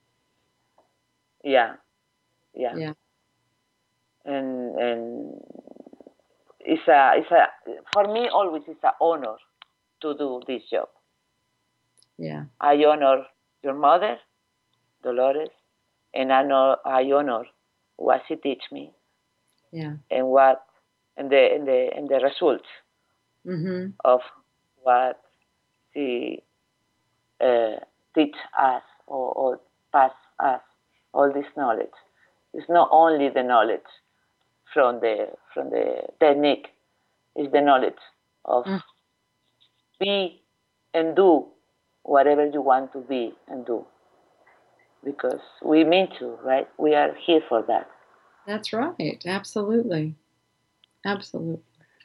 [SPEAKER 3] Yeah, yeah.
[SPEAKER 1] Yeah.
[SPEAKER 3] And and it's a it's a for me always it's an honor to do this job.
[SPEAKER 1] Yeah.
[SPEAKER 3] I honor your mother, Dolores, and I know I honor what she teach me
[SPEAKER 1] Yeah.
[SPEAKER 3] and what and the and the and the results
[SPEAKER 1] Mm-hmm.
[SPEAKER 3] of what she uh, teach us, or, or pass us all this knowledge. It's not only the knowledge from the from the technique, it's the knowledge of
[SPEAKER 1] Mm.
[SPEAKER 3] be and do whatever you want to be and do, because we mean to, right? We are here for that.
[SPEAKER 1] That's right. Absolutely. Absolutely.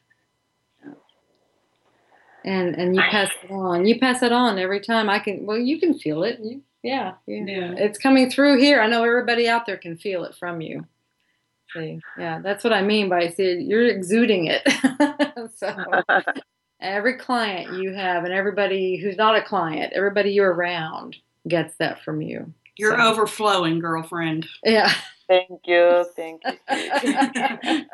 [SPEAKER 1] And and you pass it on. You pass it on every time. I can. Well, you can feel it. You, yeah, yeah.
[SPEAKER 2] Yeah.
[SPEAKER 1] It's coming through here. I know everybody out there can feel it from you. See, yeah, that's what I mean by see, you're exuding it. So every client you have, and everybody who's not a client, everybody you're around gets that from you.
[SPEAKER 2] You're
[SPEAKER 1] So,
[SPEAKER 2] overflowing, girlfriend.
[SPEAKER 1] yeah.
[SPEAKER 3] Thank you, thank you, sweetie.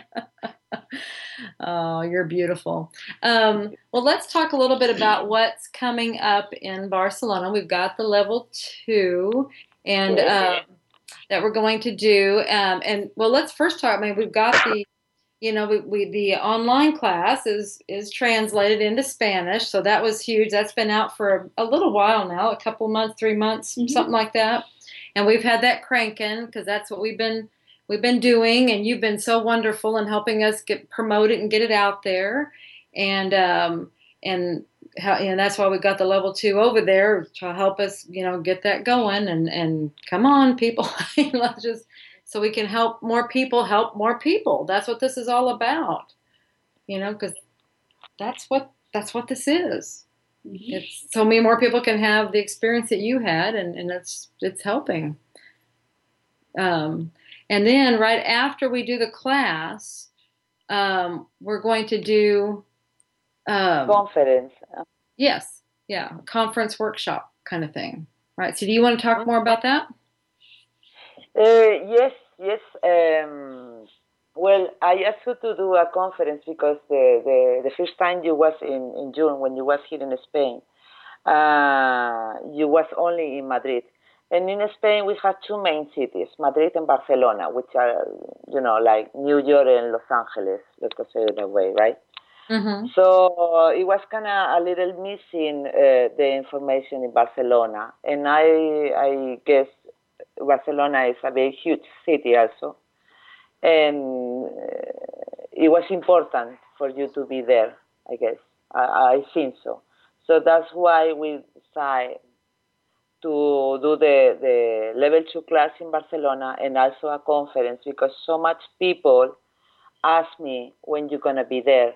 [SPEAKER 1] Oh, you're beautiful. Um, well, let's talk a little bit about what's coming up in Barcelona. We've got the level two, and um, that we're going to do. Um, and well, let's first talk. I mean, we've got the, you know, we, we the online class is is translated into Spanish, so that was huge. That's been out for a, a little while now, a couple months, three months,
[SPEAKER 2] Mm-hmm.
[SPEAKER 1] something like that. And we've had that cranking because that's what we've been we've been doing, and you've been so wonderful in helping us get promote it and get it out there, and um, and how, and that's why we got the level two over there to help us, you know, get that going. And and come on, people, let's just so we can help more people help more people. That's what this is all about, you know, because that's what that's what this is.
[SPEAKER 2] Mm-hmm.
[SPEAKER 1] It's so many more people can have the experience that you had, and, and it's it's helping. Um, and then right after we do the class, um, we're going to do um,
[SPEAKER 3] Conference.
[SPEAKER 1] yes, yeah, conference workshop kind of thing, right? So do you want to talk more about that?
[SPEAKER 3] Uh, yes, yes. Um, well, I asked you to do a conference because the, the, the first time you was in, in June when you was here in Spain, uh, you was only in Madrid. And in Spain, we have two main cities, Madrid and Barcelona, which are, you know, like New York and Los Angeles, let's say it that way, right?
[SPEAKER 1] Mm-hmm.
[SPEAKER 3] So uh, it was kind of a little missing uh, the information in Barcelona, and I I guess Barcelona is a very huge city also, and uh, it was important for you to be there. I guess I, I think so. So that's why we decided to do the the level two class in Barcelona and also a conference, because so much people ask me when you're gonna be there.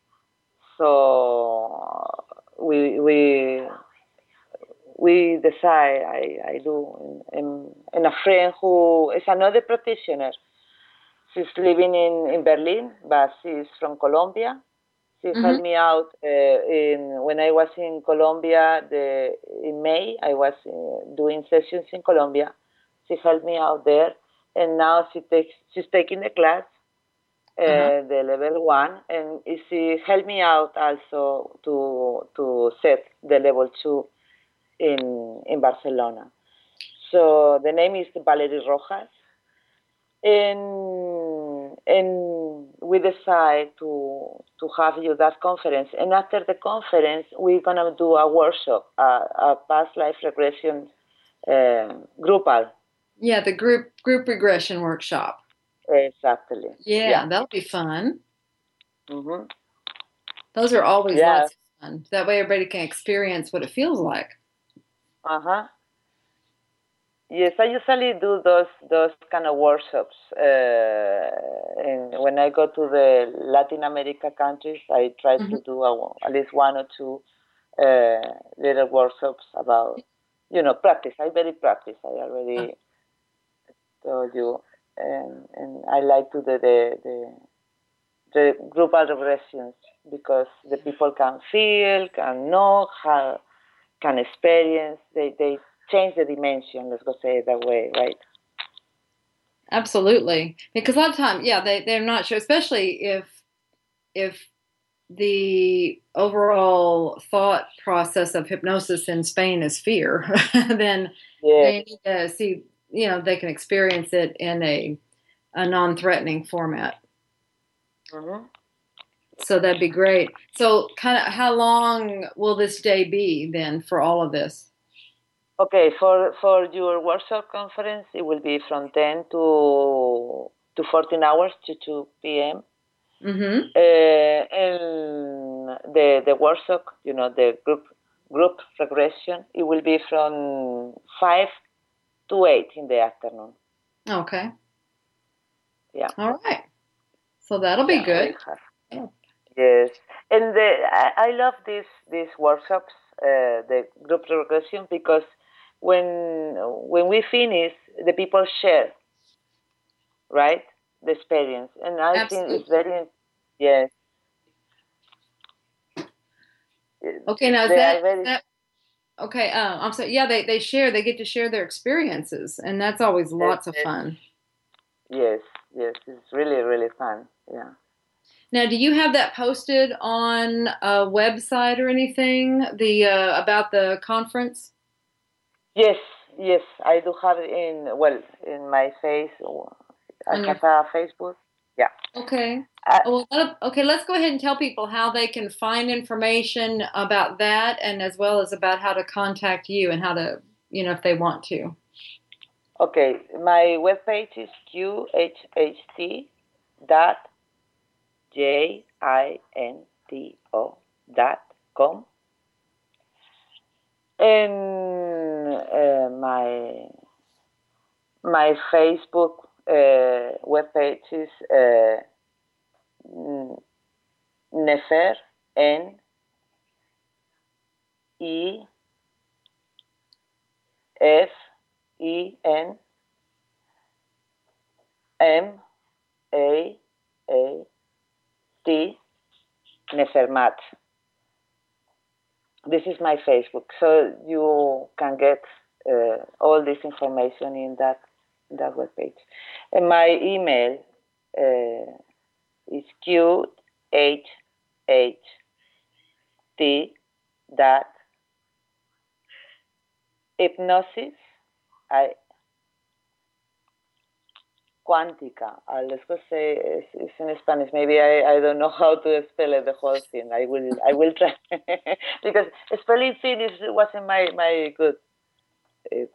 [SPEAKER 3] So we we we decide I, I do and, and a friend who is another practitioner. She's living in, in Berlin, but she's from Colombia. She
[SPEAKER 1] Mm-hmm.
[SPEAKER 3] helped me out uh, in when I was in Colombia. The in May I was uh, doing sessions in Colombia. She helped me out there, and now she takes she's taking the class, uh,
[SPEAKER 1] Uh-huh.
[SPEAKER 3] the level one, and she helped me out also to to set the level two in in Barcelona. So the name is Valerie Rojas, and and we decide to to have you that conference. And after the conference, we're gonna do a workshop, a, a past life regression uh, groupal.
[SPEAKER 1] Yeah, the group group regression workshop.
[SPEAKER 3] Exactly.
[SPEAKER 1] Yeah,
[SPEAKER 3] Yeah.
[SPEAKER 1] that'll be fun.
[SPEAKER 3] Mm-hmm.
[SPEAKER 1] Those are always
[SPEAKER 3] Yeah.
[SPEAKER 1] lots of fun. That way everybody can experience what it feels like.
[SPEAKER 3] Uh-huh. Yes, I usually do those those kind of workshops. Uh, and when I go to the Latin America countries, I try
[SPEAKER 1] Mm-hmm.
[SPEAKER 3] to do a, at least one or two uh, little workshops about, you know, practice. I very practice. I already told you, and and I like to do the the the groupal regressions because the people can feel, can know, how, can experience. They they change the dimension. Let's go say it that way, right?
[SPEAKER 1] Absolutely. Because a lot of times, yeah, they, they're not sure, especially if if the overall thought process of hypnosis in Spain is fear, then
[SPEAKER 3] Yes.
[SPEAKER 1] they need to see, you know, they can experience it in a, a non-threatening format.
[SPEAKER 3] Mm-hmm.
[SPEAKER 1] So that'd be great. So kind of how long will this day be then for all of this?
[SPEAKER 3] Okay, for for your workshop conference, it will be from ten to to fourteen hours to two p.m.
[SPEAKER 1] Mm-hmm.
[SPEAKER 3] Uh, and the the workshop, you know, the group group regression, it will be from five to eight in the afternoon.
[SPEAKER 1] Okay.
[SPEAKER 3] Yeah.
[SPEAKER 1] All right. So that'll be
[SPEAKER 3] Yeah,
[SPEAKER 1] good.
[SPEAKER 3] yeah. Yes, and the, I, I love these these workshops, uh, the group regression, because when when we finish, the people share, right, the experience, and I
[SPEAKER 1] Absolutely.
[SPEAKER 3] think it's very yes.
[SPEAKER 1] Okay, now is
[SPEAKER 3] They
[SPEAKER 1] that,
[SPEAKER 3] are very
[SPEAKER 1] is that okay? Uh, I'm sorry. Yeah, they they share. They get to share their experiences, and that's always lots of fun.
[SPEAKER 3] yes, yes, it's really really fun. Yeah.
[SPEAKER 1] Now, do you have that posted on a website or anything? The uh, about the conference?
[SPEAKER 3] Yes, yes, I do have it in well in my face. I
[SPEAKER 1] On
[SPEAKER 3] have
[SPEAKER 1] your
[SPEAKER 3] a Facebook. Yeah.
[SPEAKER 1] okay.
[SPEAKER 3] Uh,
[SPEAKER 1] Oh, well, okay, let's go ahead and tell people how they can find information about that, and as well as about how to contact you and how to, you know, if they want to.
[SPEAKER 3] Okay, my webpage is q h h t dot j i n t o dot com, and uh, my my Facebook uh, webpage is uh, Nefer, N E F E N M A A T, Nefermat. This is my Facebook, so you can get uh, all this information in that in that webpage. And my email uh, is q h h t dot hypnosis I cuántica. Uh, let's go say it's, it's in Spanish. Maybe I, I don't know how to spell it, the whole thing. I will I will try because spelling Finnish wasn't my my good. Uh,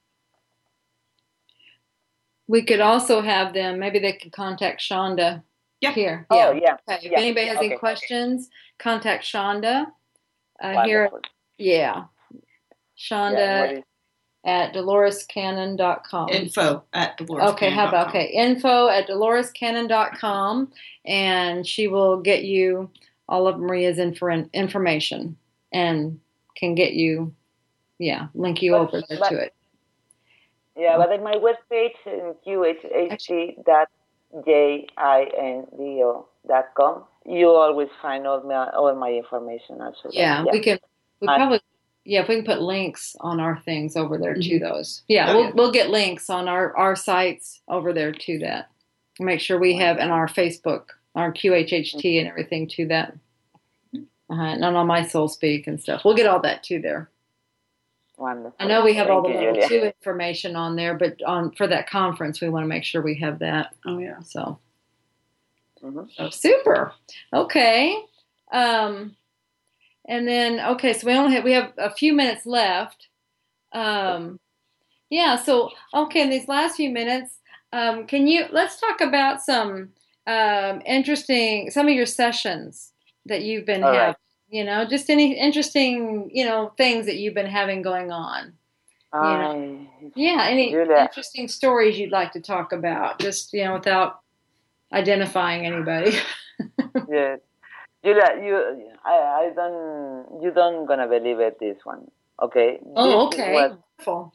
[SPEAKER 1] We could also have them. Maybe they could contact Shonda
[SPEAKER 2] Yeah.
[SPEAKER 1] here.
[SPEAKER 3] Oh,
[SPEAKER 1] Yeah.
[SPEAKER 3] yeah.
[SPEAKER 1] Okay. If
[SPEAKER 3] Yeah.
[SPEAKER 1] anybody has
[SPEAKER 3] Okay.
[SPEAKER 1] any questions, contact Shonda uh, here.
[SPEAKER 3] Wonderful.
[SPEAKER 1] Yeah. Shonda
[SPEAKER 3] Yeah, what is-
[SPEAKER 1] at dolores cannon dot com.
[SPEAKER 2] Info at Dolores.
[SPEAKER 1] Okay, how about okay? Info at dolores cannon dot com, and she will get you all of Maria's infor- information and can get you, yeah, link you
[SPEAKER 3] But-
[SPEAKER 1] over there
[SPEAKER 3] but-
[SPEAKER 1] to it.
[SPEAKER 3] Yeah, but in my webpage, in q h h t dot j i n d o dot com, you always find all my all my information. Also,
[SPEAKER 1] Yeah,
[SPEAKER 3] yeah.
[SPEAKER 1] we can. We
[SPEAKER 3] I-
[SPEAKER 1] probably. Yeah, if we can put links on our things over there to
[SPEAKER 2] Mhm.
[SPEAKER 1] those. Yeah,
[SPEAKER 2] Oh,
[SPEAKER 1] we'll
[SPEAKER 2] yeah.
[SPEAKER 1] we'll get links on our, our sites over there to that. Make sure we have in our Facebook, our Q H H T and everything to that. Uh-huh, and on my Soul Speak and stuff. We'll get all that to there.
[SPEAKER 3] Wonderful.
[SPEAKER 1] I know we have all the
[SPEAKER 3] Thank you,
[SPEAKER 1] level
[SPEAKER 3] Julia.
[SPEAKER 1] two information on there, but on for that conference, we want to make sure we have that.
[SPEAKER 2] Oh yeah.
[SPEAKER 1] So,
[SPEAKER 3] Mm-hmm.
[SPEAKER 1] Oh, super. Okay. Um, and then, okay, so we only have, we have a few minutes left. Um, yeah, so, okay, in these last few minutes, um, can you, let's talk about some um, interesting, some of your sessions that you've been
[SPEAKER 3] All
[SPEAKER 1] having,
[SPEAKER 3] right.
[SPEAKER 1] you know, just any interesting, you know, things that you've been having going on, you know.
[SPEAKER 3] I,
[SPEAKER 1] Yeah, any
[SPEAKER 3] Julia,
[SPEAKER 1] interesting stories you'd like to talk about, just, you know, without identifying anybody.
[SPEAKER 3] yes. Julia, you, I, I don't, you don't gonna believe it. This one, okay? This
[SPEAKER 1] Oh, okay.
[SPEAKER 3] was
[SPEAKER 1] Wonderful.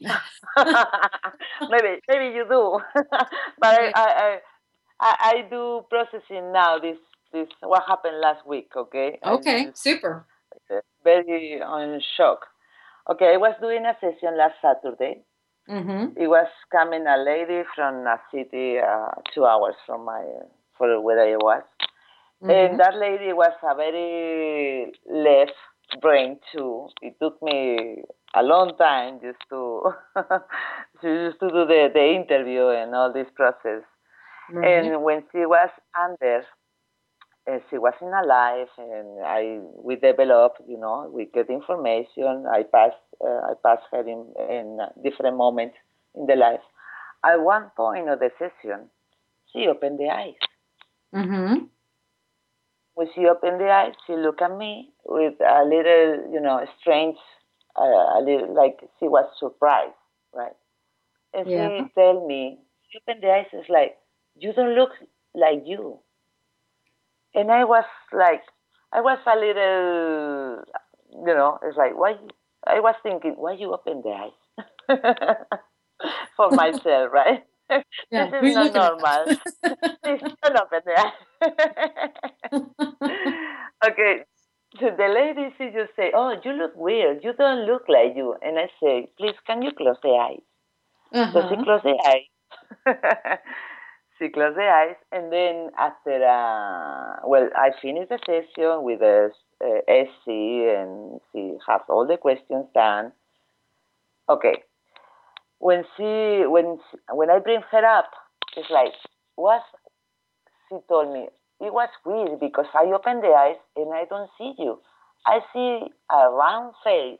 [SPEAKER 3] maybe, maybe you do, but I,
[SPEAKER 1] Okay.
[SPEAKER 3] I, I, I do processing now. This, this, what happened last week, okay?
[SPEAKER 1] Okay,
[SPEAKER 3] I'm
[SPEAKER 1] super.
[SPEAKER 3] just very on shock. Okay, I was doing a session last Saturday.
[SPEAKER 1] Mm-hmm.
[SPEAKER 3] It was coming a lady from a city uh, two hours from my, for where I was.
[SPEAKER 1] Mm-hmm.
[SPEAKER 3] And that lady was a very left brain too. It took me a long time just to just to do the, the interview and all this process.
[SPEAKER 1] Right.
[SPEAKER 3] And when she was under, uh, she was in a live, and I we developed, you know, we get information. I pass uh, I pass her in, in different moments in the life. At one point of the session, she opened the eyes.
[SPEAKER 1] Mm-hmm.
[SPEAKER 3] When she opened the eyes, she looked at me with a little, you know, strange, uh, a little like she was surprised, right? And
[SPEAKER 1] Yeah.
[SPEAKER 3] she told me, she opened the eyes, it's like, you don't look like you. And I was like, I was a little, you know, it's like, why? I was thinking, why you open the eyes? For myself, right? This
[SPEAKER 1] Yeah. Who
[SPEAKER 3] is
[SPEAKER 1] are you
[SPEAKER 3] not
[SPEAKER 1] looking at?
[SPEAKER 3] normal. Please don't open the eyes. Okay. So the lady, she just say, oh, you look weird. You don't look like you. And I say, please, can you close the eyes? So she
[SPEAKER 1] Uh-huh.
[SPEAKER 3] closed the eyes. She closed the eyes, and then after, uh, well, I finished the session with the uh, S C, and she has all the questions done. Okay. When she, when she, when I bring her up, it's like, what she told me, it was weird because I open the eyes and I don't see you. I see a round face,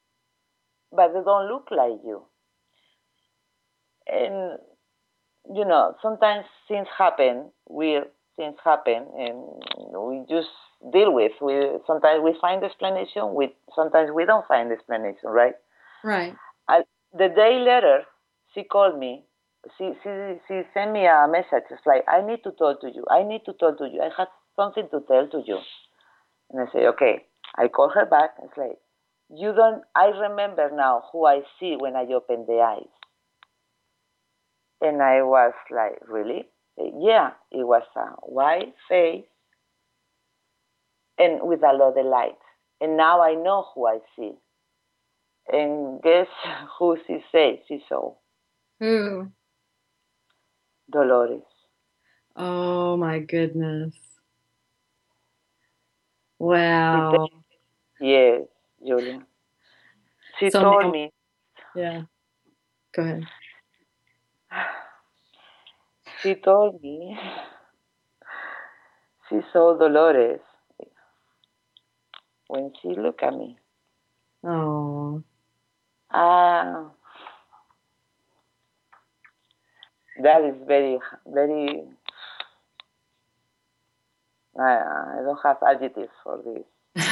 [SPEAKER 3] but they don't look like you. And you know, sometimes things happen, weird things happen, and we just deal with. We sometimes we find explanation. We sometimes we don't find explanation, right?
[SPEAKER 1] Right.
[SPEAKER 3] I, the day later, she called me. She she she sent me a message. It's like, I need to talk to you. I need to talk to you. I have something to tell to you. And I say, okay. I call her back. It's like, you don't. I remember now who I see when I open the eyes. And I was like, really? Yeah, it was a white face and with a lot of light. And now I know who I see. And guess who she said she saw?
[SPEAKER 1] Who?
[SPEAKER 3] Dolores.
[SPEAKER 1] Oh my goodness.
[SPEAKER 3] She
[SPEAKER 1] Wow.
[SPEAKER 3] said, yes, Julia. She
[SPEAKER 1] So
[SPEAKER 3] told
[SPEAKER 1] now,
[SPEAKER 3] me,
[SPEAKER 1] yeah. Go ahead.
[SPEAKER 3] she told me she saw Dolores when she looked at me.
[SPEAKER 1] Oh.
[SPEAKER 3] Ah, that is very, very, I, I don't have adjectives for this.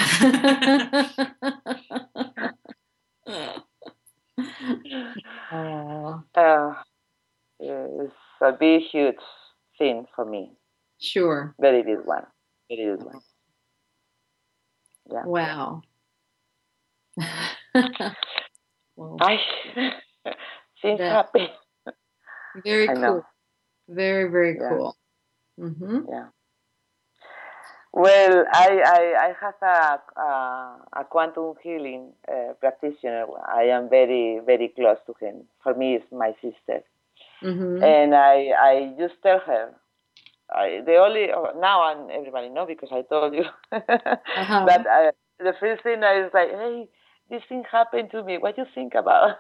[SPEAKER 1] Oh.
[SPEAKER 3] Uh, it's a big, huge thing for me.
[SPEAKER 1] Sure.
[SPEAKER 3] Very big one. Very big one. Yeah.
[SPEAKER 1] Wow. Well,
[SPEAKER 3] I, things
[SPEAKER 1] that
[SPEAKER 3] happen.
[SPEAKER 1] very
[SPEAKER 3] I
[SPEAKER 1] cool.
[SPEAKER 3] know.
[SPEAKER 1] Very, very
[SPEAKER 3] Yeah.
[SPEAKER 1] cool. Mm-hmm.
[SPEAKER 3] Yeah. Well, I, I, I have a, a, a quantum healing uh, practitioner. I am very, very close to him. For me, it's my sister.
[SPEAKER 1] Mm-hmm.
[SPEAKER 3] And I, I just tell her, I, the only, oh, now I'm, everybody know because I told you.
[SPEAKER 1] Uh-huh.
[SPEAKER 3] But I, the first thing I was like, hey, this thing happened to me. What do you think about?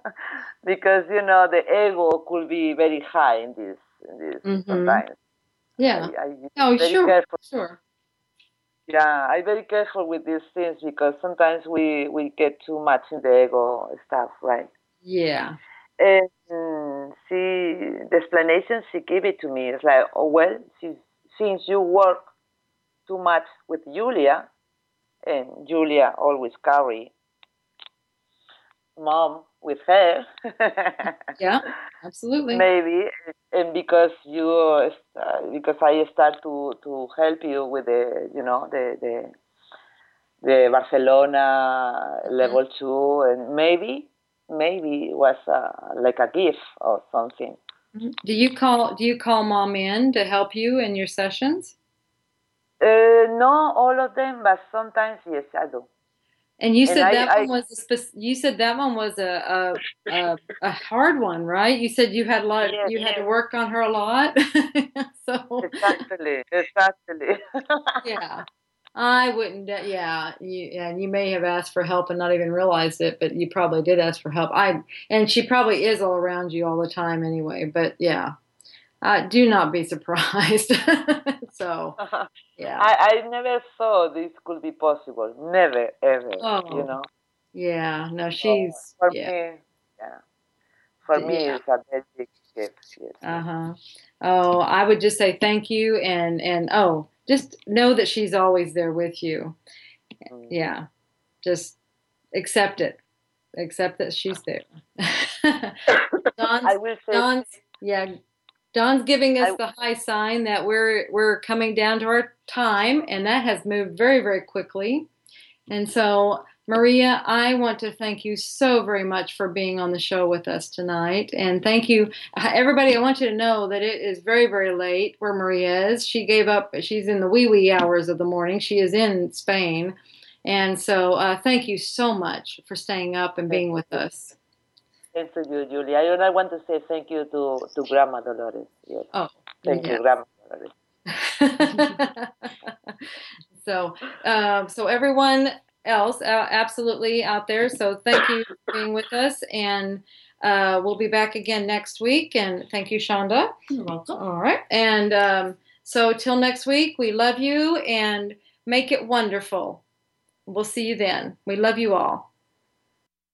[SPEAKER 3] Because, you know, the ego could be very high in this, in this
[SPEAKER 1] Mm-hmm.
[SPEAKER 3] sometimes.
[SPEAKER 1] Yeah.
[SPEAKER 3] I, I
[SPEAKER 1] Oh,
[SPEAKER 3] very
[SPEAKER 1] sure,
[SPEAKER 3] careful.
[SPEAKER 1] sure.
[SPEAKER 3] Yeah, I'm very careful with these things because sometimes we we get too much in the ego stuff, right?
[SPEAKER 1] Yeah.
[SPEAKER 3] And mm, she, the explanation she gave it to me is like, oh well, she, since you work too much with Julia, and Julia always carry mom with her,
[SPEAKER 1] Yeah. Absolutely.
[SPEAKER 3] maybe, and because you, uh, because I start to to help you with the, you know, the the the Barcelona
[SPEAKER 1] Mhm.
[SPEAKER 3] level two, and maybe maybe it was uh, like a gift or something.
[SPEAKER 1] Mhm. Do you call do you call mom in to help you in your sessions?
[SPEAKER 3] Uh, no, all of them, but sometimes yes, I do.
[SPEAKER 1] And you
[SPEAKER 3] And
[SPEAKER 1] said
[SPEAKER 3] I,
[SPEAKER 1] that
[SPEAKER 3] I
[SPEAKER 1] one was a spec- you said that one was a a, a a hard one, right? You said you had a lot
[SPEAKER 3] yes,
[SPEAKER 1] you had to work on her a lot. So
[SPEAKER 3] exactly, exactly.
[SPEAKER 1] yeah. I wouldn't uh, yeah, you and you may have asked for help and not even realized it, but you probably did ask for help. I and she probably is all around you all the time anyway, but yeah. Uh, do not be surprised. So,
[SPEAKER 3] I
[SPEAKER 1] yeah.
[SPEAKER 3] I never thought this could be possible. Never, ever. You
[SPEAKER 1] Oh,
[SPEAKER 3] know.
[SPEAKER 1] yeah. No,
[SPEAKER 3] So
[SPEAKER 1] she's
[SPEAKER 3] for
[SPEAKER 1] yeah,
[SPEAKER 3] me, yeah, for me
[SPEAKER 1] yeah.
[SPEAKER 3] it's a very big gift. Yes, yes.
[SPEAKER 1] Uh-huh. Oh, I would just say thank you and and oh, just know that she's always there with you.
[SPEAKER 3] Mm.
[SPEAKER 1] Yeah. Just accept it. Accept that she's there. Don's
[SPEAKER 3] I will say,
[SPEAKER 1] Don's yeah, Don's giving us
[SPEAKER 3] I
[SPEAKER 1] the high sign that we're we're coming down to our time, and that has moved very, very quickly. And so, Maria, I want to thank you so very much for being on the show with us tonight. And thank you, everybody. I want you to know that it is very, very late where Maria is. She gave up, she's in the wee wee hours of the morning. She is in Spain. And so, uh, thank you so much for staying up and
[SPEAKER 3] thank
[SPEAKER 1] being with
[SPEAKER 3] you.
[SPEAKER 1] us.
[SPEAKER 3] Thank you, Julia. And I want to say thank you to to Grandma Dolores. Yes,
[SPEAKER 1] Oh,
[SPEAKER 3] thank
[SPEAKER 1] yeah.
[SPEAKER 3] you, Grandma Dolores.
[SPEAKER 1] So, um, so everyone else, uh, absolutely out there. So, thank you for being with us, and uh, we'll be back again next week. And thank you, Shonda.
[SPEAKER 2] You're welcome.
[SPEAKER 1] All right, and um, so till next week, we love you and make it wonderful. We'll see you then. We love you all.